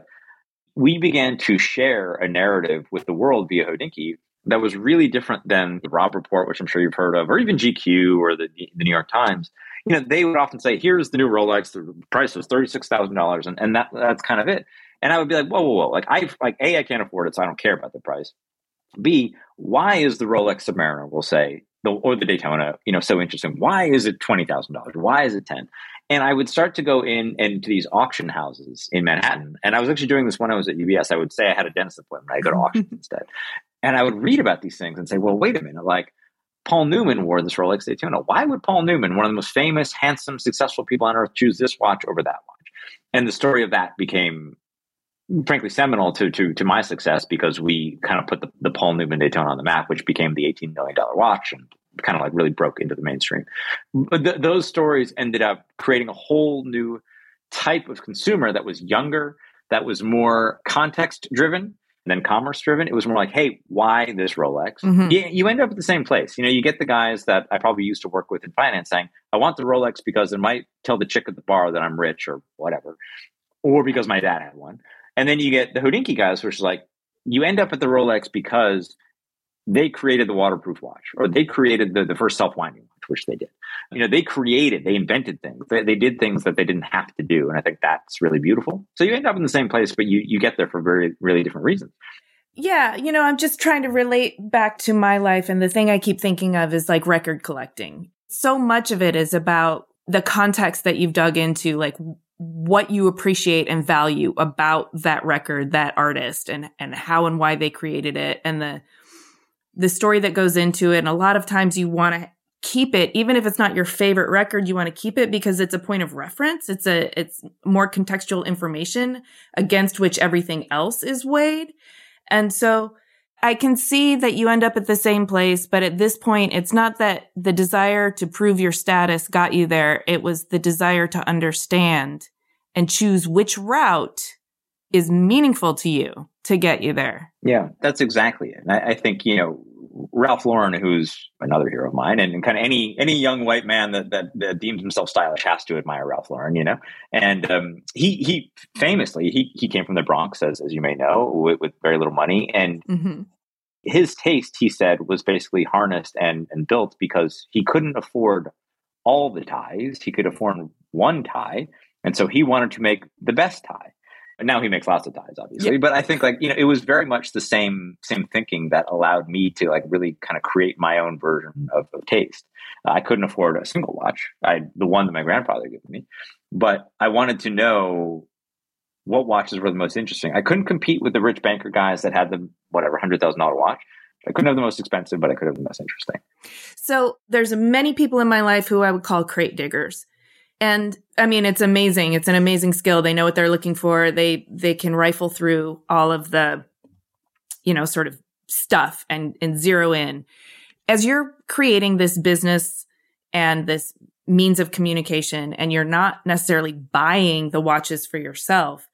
we began to share a narrative with the world via Hodinkee that was really different than the Robb Report, which I'm sure you've heard of, or even G Q or the, the New York Times. You know, they would often say, here's the new Rolex, the price was thirty-six thousand dollars. And, and that that's kind of it. And I would be like, whoa, whoa, whoa. Like, I, like, A, I can't afford it, so I don't care about the price. B, why is the Rolex Submariner, we'll say, the, or the Daytona, you know, so interesting? Why is it twenty thousand dollars? Why is it ten? And I would start to go in into these auction houses in Manhattan. And I was actually doing this when I was at U B S. I would say I had a dentist appointment. I go to auctions instead. And I would read about these things and say, well, wait a minute, like Paul Newman wore this Rolex Daytona. Why would Paul Newman, one of the most famous, handsome, successful people on earth, choose this watch over that watch? And the story of that became, frankly, seminal to to, to my success, because we kind of put the, the Paul Newman Daytona on the map, which became the eighteen million dollars watch and kind of like really broke into the mainstream. But th- those stories ended up creating a whole new type of consumer that was younger, that was more context driven than commerce driven. It was more like, hey, why this Rolex? Mm-hmm. You, you end up at the same place. You know, you get the guys that I probably used to work with in finance saying, I want the Rolex because it might tell the chick at the bar that I'm rich or whatever, or because my dad had one. And then you get the Hodinkee guys, which is like, you end up at the Rolex because they created the waterproof watch, or they created the, the first self-winding watch, which they did. You know, they created, they invented things. They, they did things that they didn't have to do. And I think that's really beautiful. So you end up in the same place, but you, you get there for very, really different reasons. Yeah. You know, I'm just trying to relate back to my life. And the thing I keep thinking of is like record collecting. So much of it is about the context that you've dug into, like what you appreciate and value about that record, that artist, and, and how and why they created it, and the, the story that goes into it. And a lot of times you want to keep it, even if it's not your favorite record, you want to keep it because it's a point of reference. It's a, it's more contextual information against which everything else is weighed. And so I can see that you end up at the same place, but at this point, it's not that the desire to prove your status got you there. It was the desire to understand and choose which route is meaningful to you to get you there. Yeah, that's exactly it. And I, I think, you know, Ralph Lauren, who's another hero of mine, and, and kind of any any young white man that, that that deems himself stylish has to admire Ralph Lauren, you know. And um, he he famously he he came from the Bronx, as as you may know, with, with very little money, and mm-hmm. his taste, he said, was basically harnessed and and built because he couldn't afford all the ties. He could afford one tie, and so he wanted to make the best tie. And now he makes lots of ties, obviously. Yeah. But I think, like, you know, it was very much the same same thinking that allowed me to, like, really kind of create my own version of, of taste. Uh, I couldn't afford a single watch, I the one that my grandfather gave me, but I wanted to know what watches were the most interesting. I couldn't compete with the rich banker guys that had the whatever one hundred thousand dollars watch. I couldn't have the most expensive, but I could have the most interesting. So there's many people in my life who I would call crate diggers. And I mean, it's amazing. It's an amazing skill. They know what they're looking for. They they can rifle through all of the, you know, sort of stuff and, and zero in. As you're creating this business and this means of communication, and you're not necessarily buying the watches for yourself,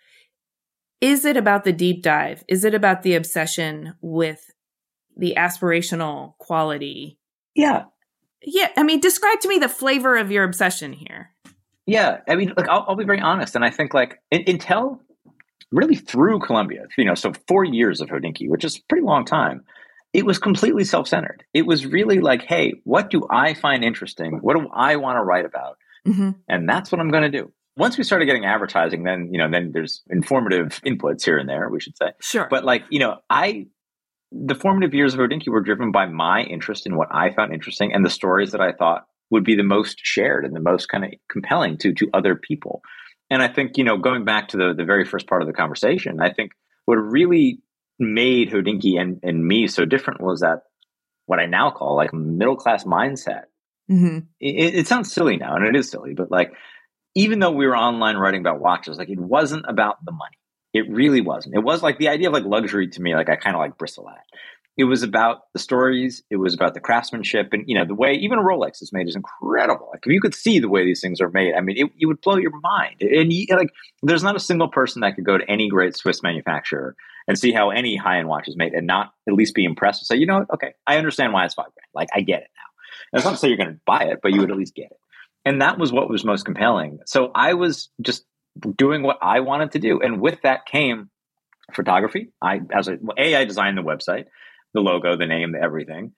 is it about the deep dive? Is it about the obsession with the aspirational quality? Yeah. Yeah. I mean, describe to me the flavor of your obsession here. Yeah, I mean, like, I'll, I'll be very honest. And I think, like, in, until really through Columbia, you know, so four years of Hodinkee, which is a pretty long time, it was completely self-centered. It was really like, hey, what do I find interesting? What do I want to write about? Mm-hmm. And that's what I'm going to do. Once we started getting advertising, then, you know, then there's informative inputs here and there, we should say. Sure. But, like, you know, I, the formative years of Hodinkee were driven by my interest in what I found interesting and the stories that I thought would be the most shared and the most kind of compelling to to other people. And I think, you know, going back to the, the very first part of the conversation, I think what really made Hodinkee and, and me so different was that what I now call, like, middle-class mindset. Mm-hmm. It, it sounds silly now, and it is silly, but, like, even though we were online writing about watches, like, it wasn't about the money. It really wasn't. It was like the idea of, like, luxury to me, like, I kind of like bristle at. It was about the stories. It was about the craftsmanship, and, you know, the way even a Rolex is made is incredible. Like, if you could see the way these things are made, I mean, it, it would blow your mind. And you, like, there's not a single person that could go to any great Swiss manufacturer and see how any high-end watch is made and not at least be impressed and say, you know what? Okay, I understand why it's five grand. Like, I get it now. And it's not to say you're going to buy it, but you would at least get it. And that was what was most compelling. So I was just doing what I wanted to do, and with that came photography. I, as a, a, I designed the website. The logo, the name, the everything.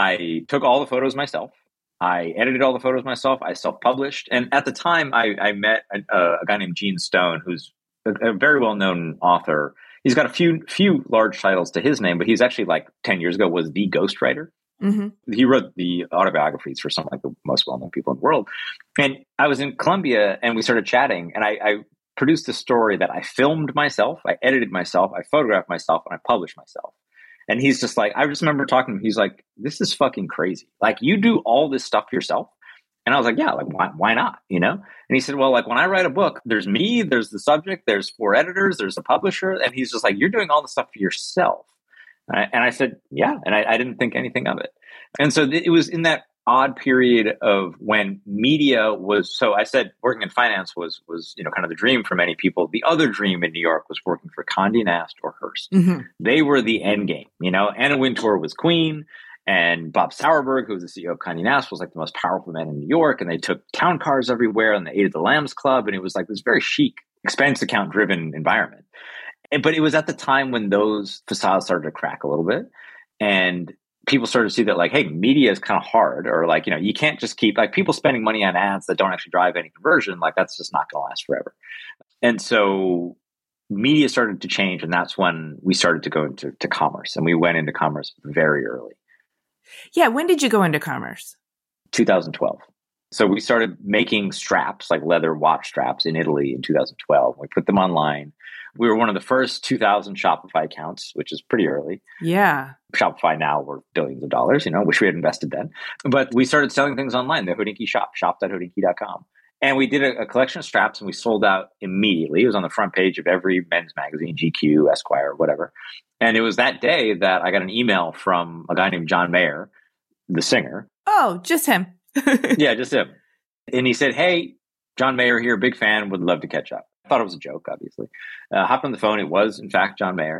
I took all the photos myself. I edited all the photos myself. I self-published. And at the time, I, I met a, a guy named Gene Stone, who's a, a very well-known author. He's got a few few large titles to his name, but he's actually, like, ten years ago, was the ghostwriter. Mm-hmm. He wrote the autobiographies for some of, like, the most well-known people in the world. And I was in Columbia, and we started chatting, and I, I produced a story that I filmed myself, I edited myself, I photographed myself, and I published myself. And he's just like, I just remember talking to him. He's like, this is fucking crazy. Like, you do all this stuff yourself? And I was like, yeah, like, why, why not? You know? And he said, well, like, when I write a book, there's me, there's the subject, there's four editors, there's a publisher. And he's just like, you're doing all the stuff for yourself. And I, and I said, yeah. And I, I didn't think anything of it. And so th- it was in that odd period of when media was, so I said working in finance was, was, you know, kind of the dream for many people. The other dream in New York was working for Condé Nast or Hearst. Mm-hmm. They were the end game. You know, Anna Wintour was queen, and Bob Sauerberg, who was the C E O of Condé Nast, was like the most powerful man in New York. And they took town cars everywhere, and they ate at the Lambs Club. And it was like this very chic, expense account driven environment. And, but it was at the time when those facades started to crack a little bit. And people started to see that, like, hey, media is kind of hard, or, like, you know, you can't just keep, like, people spending money on ads that don't actually drive any conversion. Like, that's just not going to last forever. And so media started to change. And that's when we started to go into to commerce, and we went into commerce very early. Yeah. When did you go into commerce? two thousand twelve. So we started making straps, like leather watch straps, in Italy in two thousand twelve. We put them online. We were one of the first two thousand Shopify accounts, which is pretty early. Yeah. Shopify now worth billions of dollars, you know, wish we had invested then. But we started selling things online, the Hodinkee shop, shop dot hodinkee dot com. And we did a, a collection of straps, and we sold out immediately. It was on the front page of every men's magazine, G Q, Esquire, whatever. And it was that day that I got an email from a guy named John Mayer, the singer. Oh, just him. Yeah, just him. And he said, hey, John Mayer here, big fan, would love to catch up. I thought it was a joke, obviously. Uh, hopped on the phone. It was, in fact, John Mayer.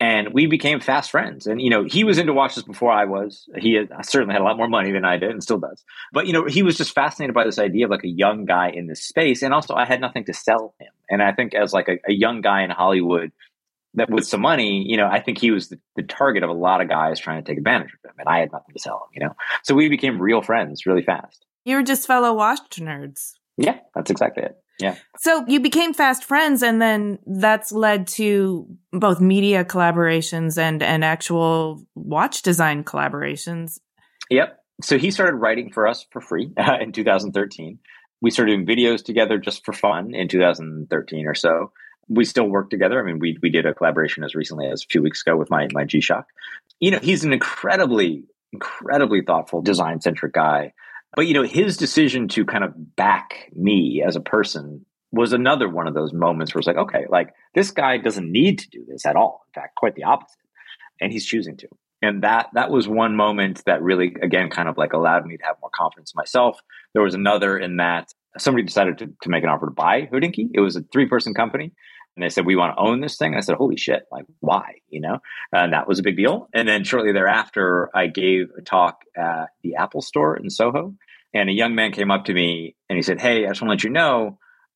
And we became fast friends. And, you know, he was into watches before I was. He had, certainly had a lot more money than I did and still does. But, you know, he was just fascinated by this idea of like a young guy in this space. And also I had nothing to sell him. And I think as like a, a young guy in Hollywood that with some money, you know, I think he was the, the target of a lot of guys trying to take advantage of him. And I had nothing to sell him, you know. So we became real friends really fast. You were just fellow watch nerds. Yeah, that's exactly it. Yeah. So you became fast friends, and then that's led to both media collaborations and, and actual watch design collaborations. Yep. So he started writing for us for free uh, in two thousand thirteen. We started doing videos together just for fun in two thousand thirteen or so. We still work together. I mean, we we did a collaboration as recently as a few weeks ago with my my G-Shock. You know, he's an incredibly, incredibly thoughtful, design-centric guy. But, you know, his decision to kind of back me as a person was another one of those moments where it's like, okay, like this guy doesn't need to do this at all. In fact, quite the opposite. And he's choosing to. And that that was one moment that really, again, kind of like allowed me to have more confidence in myself. There was another in that somebody decided to, to make an offer to buy Hodinkee. It was a three-person company. And they said, we want to own this thing. I said, holy shit, like, why? You know, and that was a big deal. And then shortly thereafter, I gave a talk at the Apple store in Soho. And a young man came up to me and he said, hey, I just want to let you know,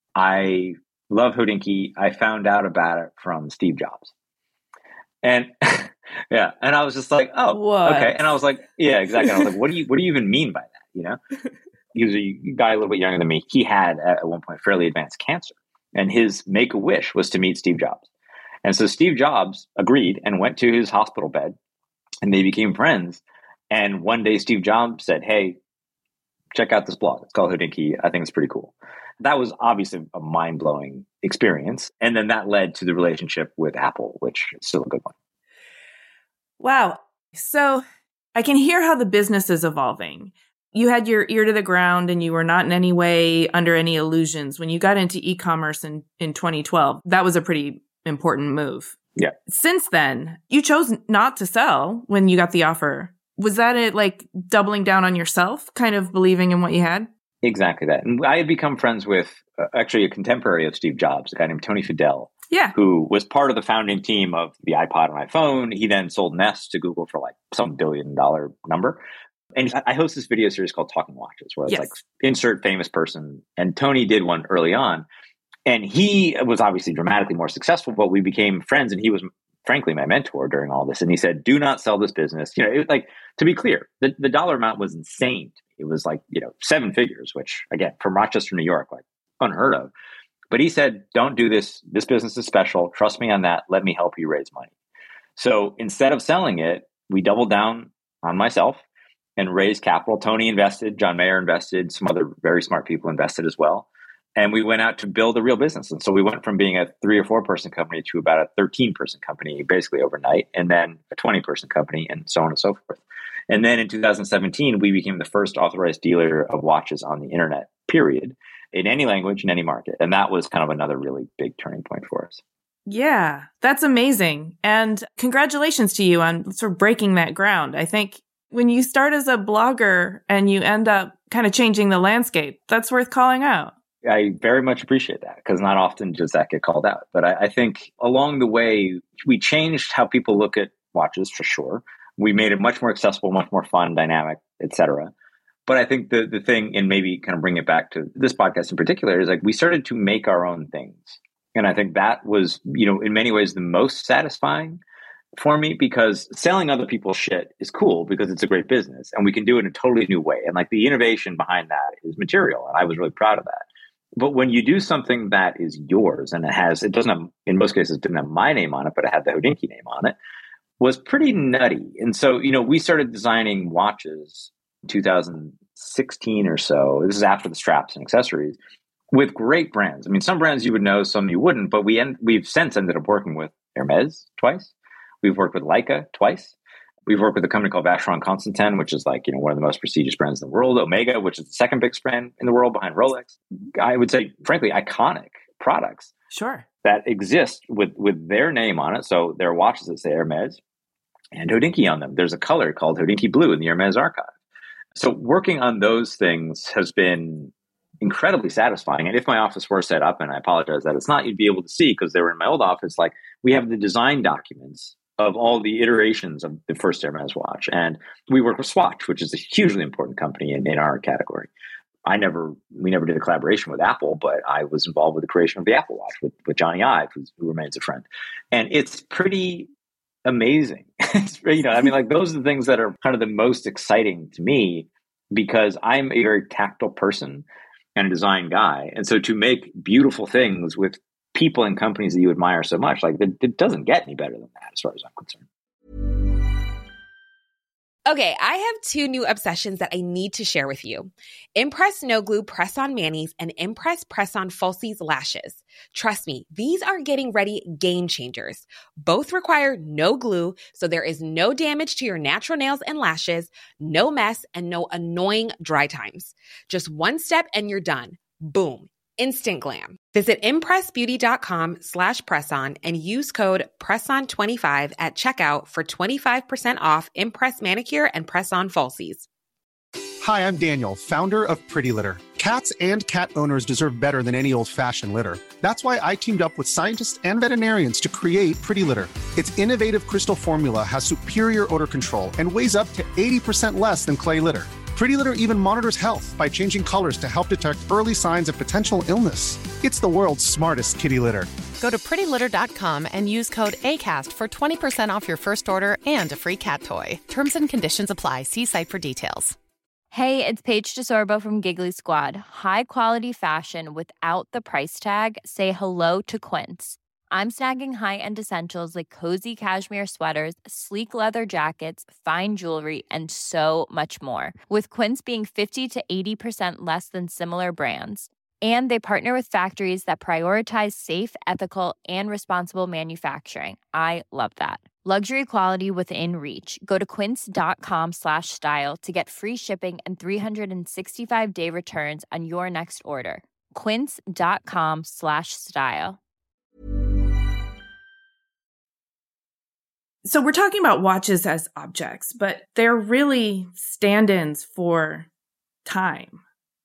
I love Hodinkee. I found out about it from Steve Jobs. And yeah. And I was just like, oh, what? Okay. And I was like, yeah, exactly. And I was like, what do you, what do you even mean by that? You know, he was a guy a little bit younger than me. He had at one point fairly advanced cancer. And his make-a-wish was to meet Steve Jobs. And so Steve Jobs agreed and went to his hospital bed, and they became friends. And one day Steve Jobs said, hey, check out this blog. It's called Hodinkee. I think it's pretty cool. That was obviously a mind-blowing experience. And then that led to the relationship with Apple, which is still a good one. Wow. So I can hear how the business is evolving. You had your ear to the ground and you were not in any way under any illusions. When you got into e-commerce in, in twenty twelve, that was a pretty important move. Yeah. Since then, you chose not to sell when you got the offer. Was that it, like doubling down on yourself, kind of believing in what you had? Exactly that. And I had become friends with uh, actually a contemporary of Steve Jobs, a guy named Tony Fadell. Yeah. Who was part of the founding team of the iPod and iPhone. He then sold Nest to Google for like some billion dollar number. And I host this video series called Talking Watches, where it's yes. like insert famous person. And Tony did one early on. And he was obviously dramatically more successful, but we became friends. And he was, frankly, my mentor during all this. And he said, do not sell this business. You know, it, like, to be clear, the, the dollar amount was insane. It was like, you know, seven figures, which, again, from Rochester, New York, like unheard of. But he said, don't do this. This business is special. Trust me on that. Let me help you raise money. So instead of selling it, we doubled down on myself and raised capital. Tony invested, John Mayer invested, some other very smart people invested as well. And we went out to build a real business. And so we went from being a three or four person company to about a thirteen person company, basically overnight, and then a twenty person company, and so on and so forth. And then in two thousand seventeen, we became the first authorized dealer of watches on the internet, period, in any language, in any market. And that was kind of another really big turning point for us. Yeah, that's amazing. And congratulations to you on sort of breaking that ground. I think when you start as a blogger and you end up kind of changing the landscape, that's worth calling out. I very much appreciate that, because not often does that get called out. But I, I think along the way, we changed how people look at watches for sure. We made it much more accessible, much more fun, dynamic, et cetera. But I think the the thing, and maybe kind of bring it back to this podcast in particular, is like we started to make our own things. And I think that was, you know, in many ways the most satisfying for me, because selling other people's shit is cool because it's a great business and we can do it in a totally new way. And like the innovation behind that is material. And I was really proud of that. But when you do something that is yours and it has, it doesn't have, in most cases, it didn't have my name on it, but it had the Hodinkee name on it, was pretty nutty. And so, you know, we started designing watches in two thousand sixteen or so. This is after the straps and accessories with great brands. I mean, some brands you would know, some you wouldn't, but we end, we've since ended up working with Hermes twice. We've worked with Leica twice. We've worked with a company called Vacheron Constantin, which is like, you know, one of the most prestigious brands in the world. Omega, which is the second biggest brand in the world behind Rolex. I would say, frankly, iconic products. Sure. That exist with, with their name on it. So there are watches that say Hermes and Hodinkee on them. There's a color called Hodinkee Blue in the Hermes archive. So working on those things has been incredibly satisfying. And if my office were set up, and I apologize that it's not, you'd be able to see, because they were in my old office, like we have the design documents of all the iterations of the first Hermes watch. And we work with Swatch, which is a hugely important company in, in our category. I never, we never did a collaboration with Apple, but I was involved with the creation of the Apple Watch with, with Johnny Ive, who, who remains a friend. And it's pretty amazing. It's, you know, I mean, like those are the things that are kind of the most exciting to me, because I'm a very tactile person and a design guy. And so to make beautiful things with people and companies that you admire so much, like it, it doesn't get any better than that as far as I'm concerned. Okay, I have two new obsessions that I need to share with you. Impress No Glue Press-On Manis and Impress Press-On Falsies Lashes. Trust me, these are getting ready game changers. Both require no glue, so there is no damage to your natural nails and lashes, no mess, and no annoying dry times. Just one step and you're done. Boom. Instant glam. Visit impressbeauty.com slash presson and use code presson twenty-five at checkout for twenty-five percent off Impress Manicure and Press-On Falsies. Hi, I'm Daniel, founder of Pretty Litter. Cats and cat owners deserve better than any old-fashioned litter. That's why I teamed up with scientists and veterinarians to create Pretty Litter. Its innovative crystal formula has superior odor control and weighs up to eighty percent less than clay litter. Pretty Litter even monitors health by changing colors to help detect early signs of potential illness. It's the world's smartest kitty litter. Go to pretty litter dot com and use code ACAST for twenty percent off your first order and a free cat toy. Terms and conditions apply. See site for details. Hey, it's Paige DeSorbo from Giggly Squad. High quality fashion without the price tag. Say hello to Quince. I'm snagging high-end essentials like cozy cashmere sweaters, sleek leather jackets, fine jewelry, and so much more. With Quince being fifty to eighty percent less than similar brands. And they partner with factories that prioritize safe, ethical, and responsible manufacturing. I love that. Luxury quality within reach. Go to quince.com slash style to get free shipping and three sixty-five day returns on your next order. Quince.com slash style. So we're talking about watches as objects, but they're really stand-ins for time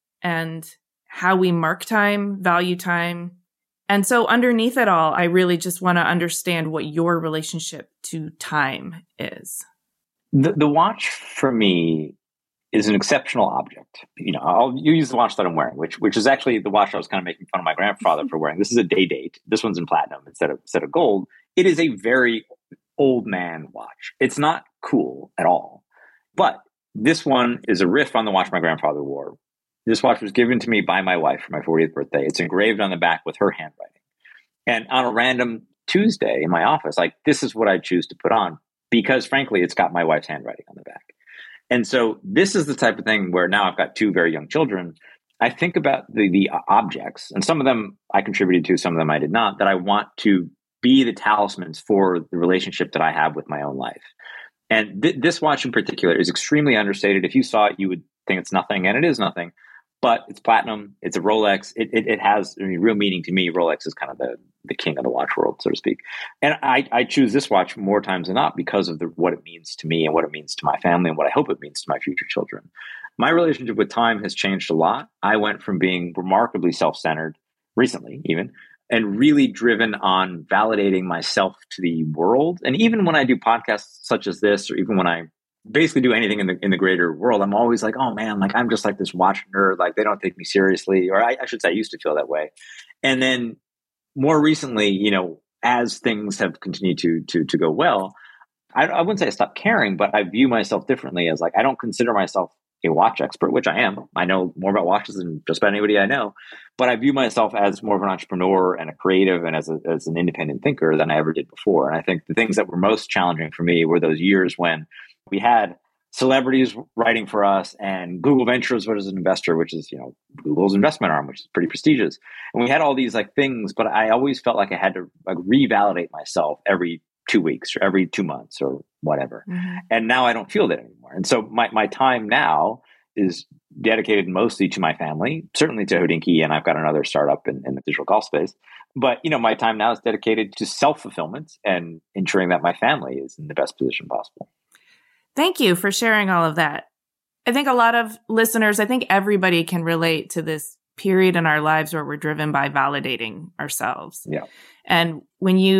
and how we mark time, value time. And so underneath it all, I really just want to understand what your relationship to time is. The, the watch for me is an exceptional object. You know, I'll use the watch that I'm wearing, which which is actually the watch I was kind of making fun of my grandfather for wearing. This is a day date. This one's in platinum instead of instead of gold. It is a very old man watch. It's not cool at all. But this one is a riff on the watch my grandfather wore. This watch was given to me by my wife for my fortieth birthday. It's engraved on the back with her handwriting. And on a random Tuesday in my office, like, this is what I choose to put on because, frankly, it's got my wife's handwriting on the back. And so this is the type of thing where now I've got two very young children. I think about the, the objects, and some of them I contributed to, some of them I did not, that I want to be the talismans for the relationship that I have with my own life. And th- this watch in particular is extremely understated. If you saw it, you would think it's nothing, and it is nothing. But it's platinum. It's a Rolex. It it, it has I mean, real meaning to me. Rolex is kind of the, the king of the watch world, so to speak. And I, I choose this watch more times than not because of the, what it means to me and what it means to my family and what I hope it means to my future children. My relationship with time has changed a lot. I went from being remarkably self-centered recently, even, and really driven on validating myself to the world. And even when I do podcasts such as this, or even when I basically do anything in the in the greater world, I'm always like, oh man, like I'm just like this watch nerd. Like they don't take me seriously. Or I, I should say I used to feel that way. And then more recently, you know, as things have continued to to to go well, I, I wouldn't say I stopped caring, but I view myself differently as like, I don't consider myself a watch expert, which I am. I know more about watches than just about anybody I know, but I view myself as more of an entrepreneur and a creative and as, a, as an independent thinker than I ever did before. And I think the things that were most challenging for me were those years when we had celebrities writing for us and Google Ventures was an investor, which is, you know, Google's investment arm, which is pretty prestigious. And we had all these like things, but I always felt like I had to like revalidate myself every two weeks or every two months or whatever. Mm-hmm. And now I don't feel that anymore. And so my, my time now is dedicated mostly to my family, certainly to Hodinkee. And I've got another startup in, in the digital golf space. But, you know, my time now is dedicated to self-fulfillment and ensuring that my family is in the best position possible. Thank you for sharing all of that. I think a lot of listeners, I think everybody can relate to this period in our lives where we're driven by validating ourselves. Yeah. And when you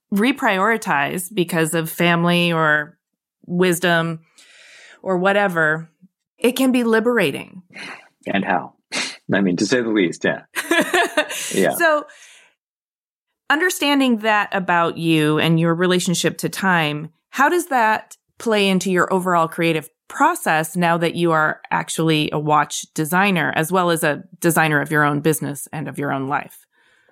reprioritize because of family or wisdom or whatever, it can be liberating. And how? I mean, to say the least, yeah. Yeah. So understanding that about you and your relationship to time, how does that play into your overall creative process now that you are actually a watch designer, as well as a designer of your own business and of your own life?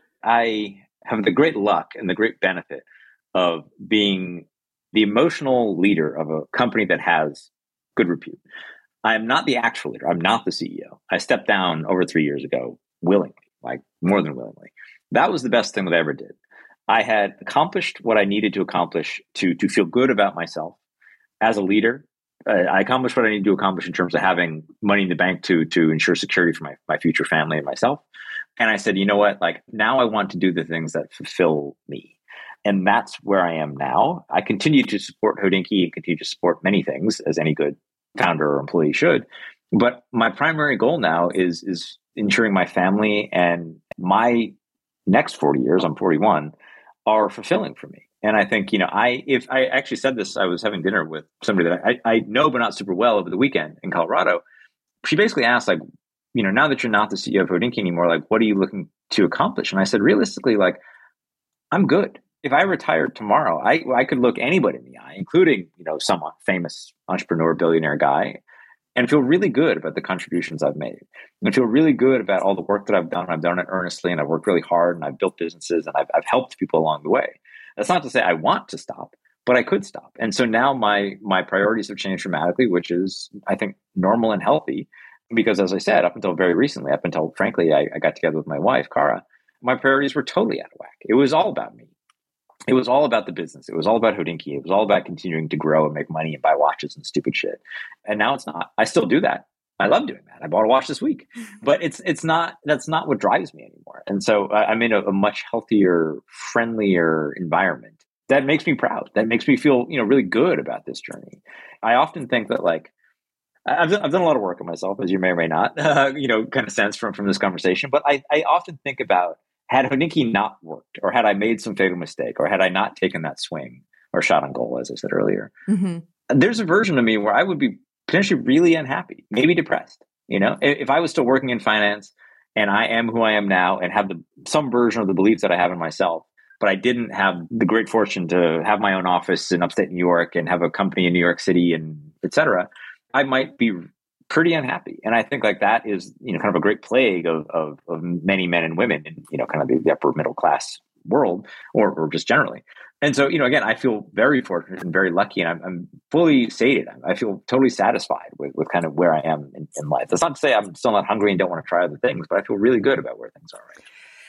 I have the great luck and the great benefit of being the emotional leader of a company that has good repute. I'm not the actual leader. I'm not the C E O. I stepped down over three years ago willingly, like more than willingly. That was the best thing that I ever did. I had accomplished what I needed to accomplish to, to feel good about myself as a leader. Uh, I accomplished what I needed to accomplish in terms of having money in the bank to, to ensure security for my, my future family and myself. And I said, you know what, like now I want to do the things that fulfill me. And that's where I am now. I continue to support Hodinkee and continue to support many things, as any good founder or employee should. But my primary goal now is, is ensuring my family and my next forty years, I'm forty-one, are fulfilling for me. And I think, you know, I, if I actually said this, I was having dinner with somebody that I, I know, but not super well over the weekend in Colorado. She basically asked, like, you know, now that you're not the C E O of Hodinkee anymore, like, what are you looking to accomplish? And I said, realistically, like, I'm good. If I retired tomorrow, I I could look anybody in the eye, including, you know, some famous entrepreneur, billionaire guy, and feel really good about the contributions I've made. And feel really good about all the work that I've done. I've done it earnestly, and I've worked really hard, and I've built businesses, and I've, I've helped people along the way. That's not to say I want to stop, but I could stop. And so now my my priorities have changed dramatically, which is, I think, normal and healthy. Because as I said, up until very recently, up until, frankly, I, I got together with my wife, Cara, my priorities were totally out of whack. It was all about me. It was all about the business. It was all about Hodinkee. It was all about continuing to grow and make money and buy watches and stupid shit. And now it's not. I still do that. I love doing that. I bought a watch this week, but it's it's not. That's not what drives me anymore. And so I'm in a, a much healthier, friendlier environment that makes me proud. That makes me feel, you know, really good about this journey. I often think that, like, I've done, I've done a lot of work on myself, as you may or may not, uh, you know, kind of sense from from this conversation. But I I often think about, had Hodinkee not worked, or had I made some fatal mistake, or had I not taken that swing or shot on goal, as I said earlier, mm-hmm. there's a version of me where I would be potentially really unhappy, maybe depressed. You know, if I was still working in finance and I am who I am now and have the, some version of the beliefs that I have in myself, but I didn't have the great fortune to have my own office in upstate New York and have a company in New York City and et cetera, I might be pretty unhappy. And I think, like, that is, you know, kind of a great plague of, of, of many men and women in, you know, kind of the, the upper middle class world, or, or just generally. And so, you know, again, I feel very fortunate and very lucky, and I'm, I'm fully sated. I feel totally satisfied with, with kind of where I am in, in life. That's not to say I'm still not hungry and don't want to try other things, but I feel really good about where things are right now.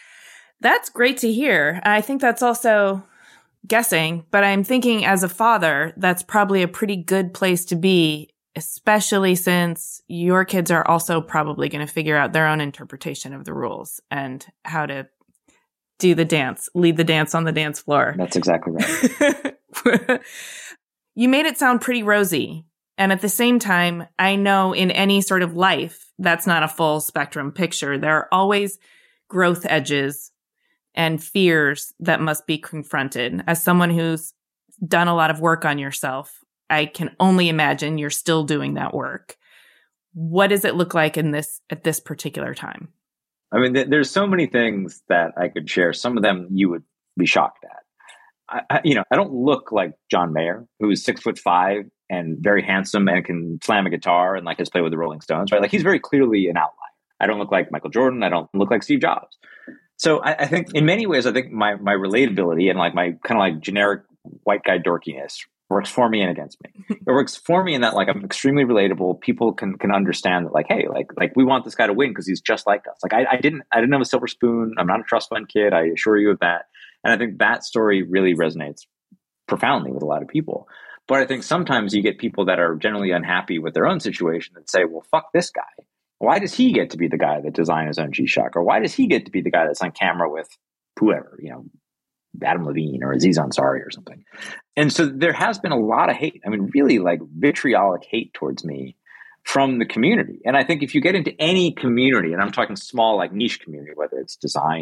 That's great to hear. I think that's also guessing, but I'm thinking as a father, that's probably a pretty good place to be, especially since your kids are also probably going to figure out their own interpretation of the rules and how to do the dance, lead the dance on the dance floor. That's exactly right. You made it sound pretty rosy. And at the same time, I know in any sort of life, that's not a full spectrum picture. There are always growth edges and fears that must be confronted. As someone who's done a lot of work on yourself, I can only imagine you're still doing that work. What does it look like in this at this particular time? I mean, th- there's so many things that I could share. Some of them you would be shocked at. I, I, you know, I don't look like John Mayer, who is six foot five and very handsome and can slam a guitar and like has played with the Rolling Stones, right? Like, he's very clearly an outlier. I don't look like Michael Jordan. I don't look like Steve Jobs. So I, I think in many ways, I think my my relatability and like my kind of like generic white guy dorkiness works for me and against me. It works for me in that, like, I'm extremely relatable. People can can understand that, like, hey, like like we want this guy to win because he's just like us. Like I, I didn't I didn't have a silver spoon. I'm not a trust fund kid. I assure you of that. And I think that story really resonates profoundly with a lot of people. But I think sometimes you get people that are generally unhappy with their own situation and say, well, fuck this guy. Why does he get to be the guy that designed his own G-Shock? Or why does he get to be the guy that's on camera with whoever, you know, Adam Levine or Aziz Ansari or something? And so there has been a lot of hate. I mean, really like vitriolic hate towards me from the community. And I think if you get into any community, and I'm talking small, like niche community, whether it's design,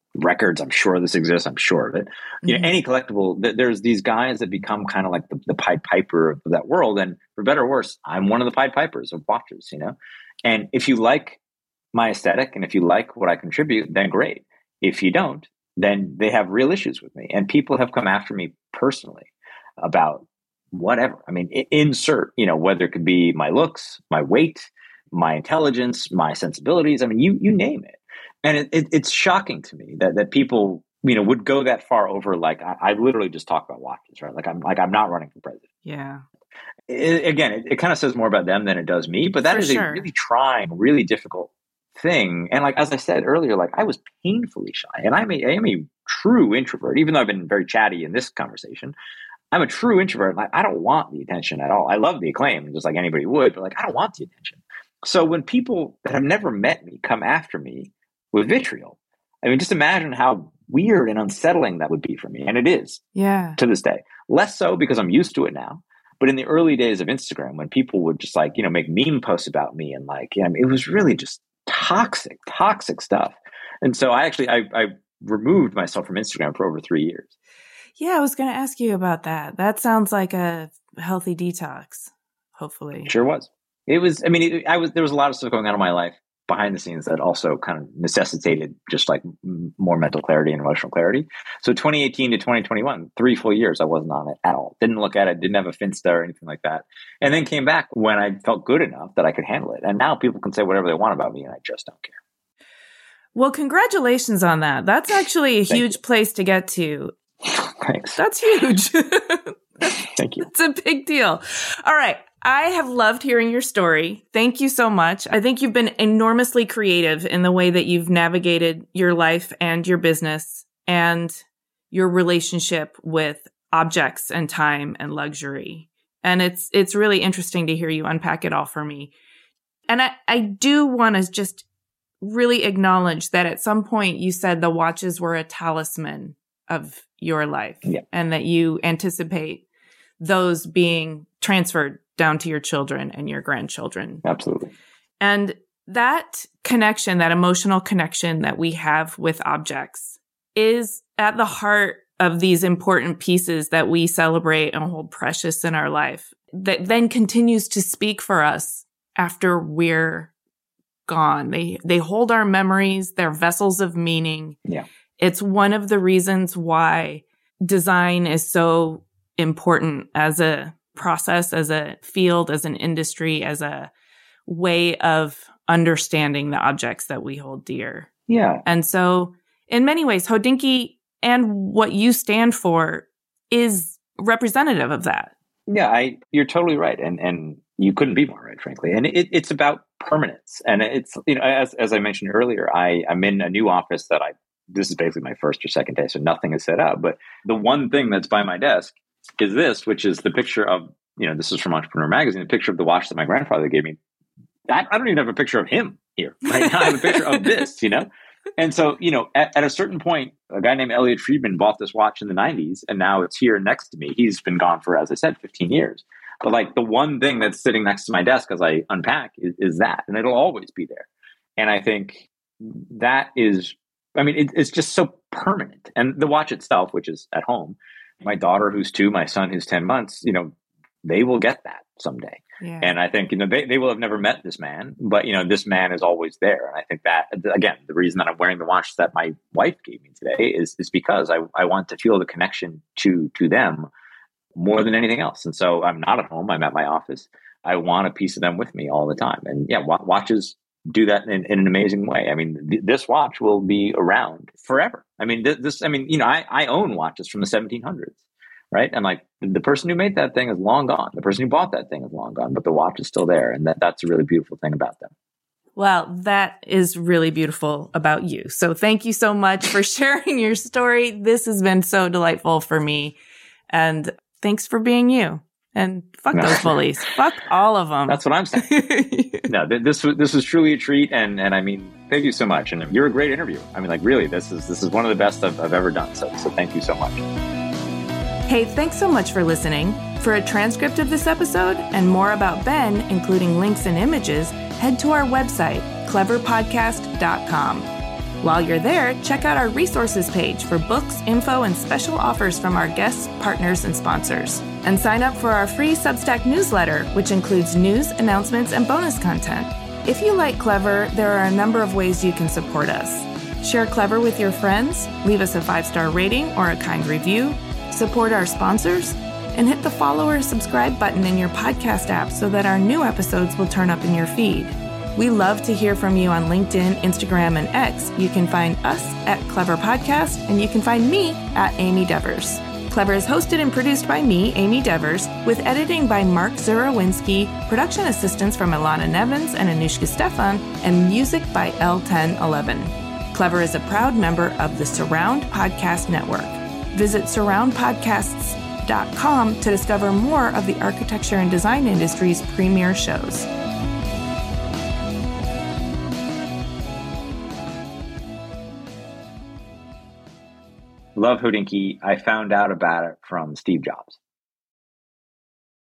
records. I'm sure this exists. I'm sure of it. You know, any collectible, th- there's these guys that become kind of like the, the Pied Piper of that world. And for better or worse, I'm one of the Pied Pipers of watches, you know? And if you like my aesthetic and if you like what I contribute, then great. If you don't, then they have real issues with me. And people have come after me personally about whatever. I mean, insert, you know, whether it could be my looks, my weight, my intelligence, my sensibilities. I mean, you you name it. And it, it, it's shocking to me that that people, you know, would go that far over. Like I, I literally just talk about watches, right? Like I'm like I'm not running for president. Yeah. It, again, it, it kind of says more about them than it does me. But that For is sure. a really trying, really difficult thing. And like as I said earlier, like I was painfully shy, and I'm a, I am a true introvert. Even though I've been very chatty in this conversation, I'm a true introvert. Like I don't want the attention at all. I love the acclaim, just like anybody would, but like I don't want the attention. So when people that have never met me come after me with vitriol, I mean, just imagine how weird and unsettling that would be for me. And it is Yeah. to this day. Less so because I'm used to it now. But in the early days of Instagram, when people would just like, you know, make meme posts about me and like, yeah, I mean, it was really just toxic, toxic stuff. And so I actually, I, I removed myself from Instagram for over three years. Yeah, I was going to ask you about that. That sounds like a healthy detox, hopefully. Sure was. It was, I mean, it, I was, there was a lot of stuff going on in my life behind the scenes that also kind of necessitated just like m- more mental clarity and emotional clarity. So twenty eighteen to twenty twenty-one, three full years, I wasn't on it at all. Didn't look at it, didn't have a Finsta or anything like that. And then came back when I felt good enough that I could handle it. And now people can say whatever they want about me and I just don't care. Well, congratulations on that. That's actually a Thank huge you. place to get to. Thanks. That's huge. Thank you. It's a big deal. All right. I have loved hearing your story. Thank you so much. I think you've been enormously creative in the way that you've navigated your life and your business and your relationship with objects and time and luxury. And it's it's really interesting to hear you unpack it all for me. And I, I do want to just really acknowledge that at some point you said the watches were a talisman of your life, yeah. and that you anticipate those being transferred down to your children and your grandchildren. Absolutely. And that connection, that emotional connection that we have with objects is at the heart of these important pieces that we celebrate and hold precious in our life, that then continues to speak for us after we're gone. They, they hold our memories. They're vessels of meaning. Yeah. It's one of the reasons why design is so important as a process, as a field, as an industry, as a way of understanding the objects that we hold dear. Yeah. And so in many ways, Hodinkee and what you stand for is representative of that. Yeah, I you're totally right. And and you couldn't be more right, frankly. And it, it's about permanence. And it's, you know, as as I mentioned earlier, I, I'm in a new office that I this is basically my first or second day, so nothing is set up. But the one thing that's by my desk is this, which is the picture of, you know, this is from Entrepreneur Magazine, the picture of the watch that my grandfather gave me. I, I don't even have a picture of him here right now. I have a picture of this, you know? And so, you know, at, at a certain point, a guy named Elliot Friedman bought this watch in the nineties, and now it's here next to me. He's been gone for, as I said, fifteen years. But like the one thing that's sitting next to my desk as I unpack is, is that, and it'll always be there. And I think that is, I mean, it, it's just so permanent. And the watch itself, which is at home, my daughter who's two, my son who's ten months, you know, they will get that someday. Yeah. And I think, you know, they, they will have never met this man, but, you know, this man is always there. And I think that, again, the reason that I'm wearing the watch that my wife gave me today is, is because I, I want to feel the connection to, to them more than anything else. And so I'm not at home. I'm at my office. I want a piece of them with me all the time. And yeah, wa- watches do that in, in an amazing way. I mean, th- this watch will be around forever. I mean, th- this, I mean, you know, I, I own watches from the seventeen hundreds. Right. And like the person who made that thing is long gone. The person who bought that thing is long gone, but the watch is still there. And that, that's a really beautiful thing about them. Well, that is really beautiful about you. So thank you so much for sharing your story. This has been so delightful for me. And thanks for being you. And fuck No. those bullies. Fuck all of them. That's what I'm saying. No, th- this was this was truly a treat. And and I mean, thank you so much. And you're a great interviewer. I mean, like really, this is this is one of the best I've, I've ever done. So so thank you so much. Hey, thanks so much for listening. For a transcript of this episode and more about Ben, including links and images, head to our website, clever podcast dot com. While you're there, check out our resources page for books, info, and special offers from our guests, partners, and sponsors. And sign up for our free Substack newsletter, which includes news, announcements, and bonus content. If you like Clever, there are a number of ways you can support us. Share Clever with your friends, leave us a five-star rating or a kind review, support our sponsors, and hit the follow or subscribe button in your podcast app so that our new episodes will turn up in your feed. We love to hear from you on LinkedIn, Instagram, and X. You can find us at Clever Podcast, and you can find me at Amy Devers. Clever is hosted and produced by me, Amy Devers, with editing by Mark Zurowinski, production assistance from Ilana Nevins and Anushka Stefan, and music by L ten eleven. Clever is a proud member of the Surround Podcast Network. Visit surround podcasts dot com to discover more of the architecture and design industry's premier shows. Love Hodinkee. I found out about it from Steve Jobs.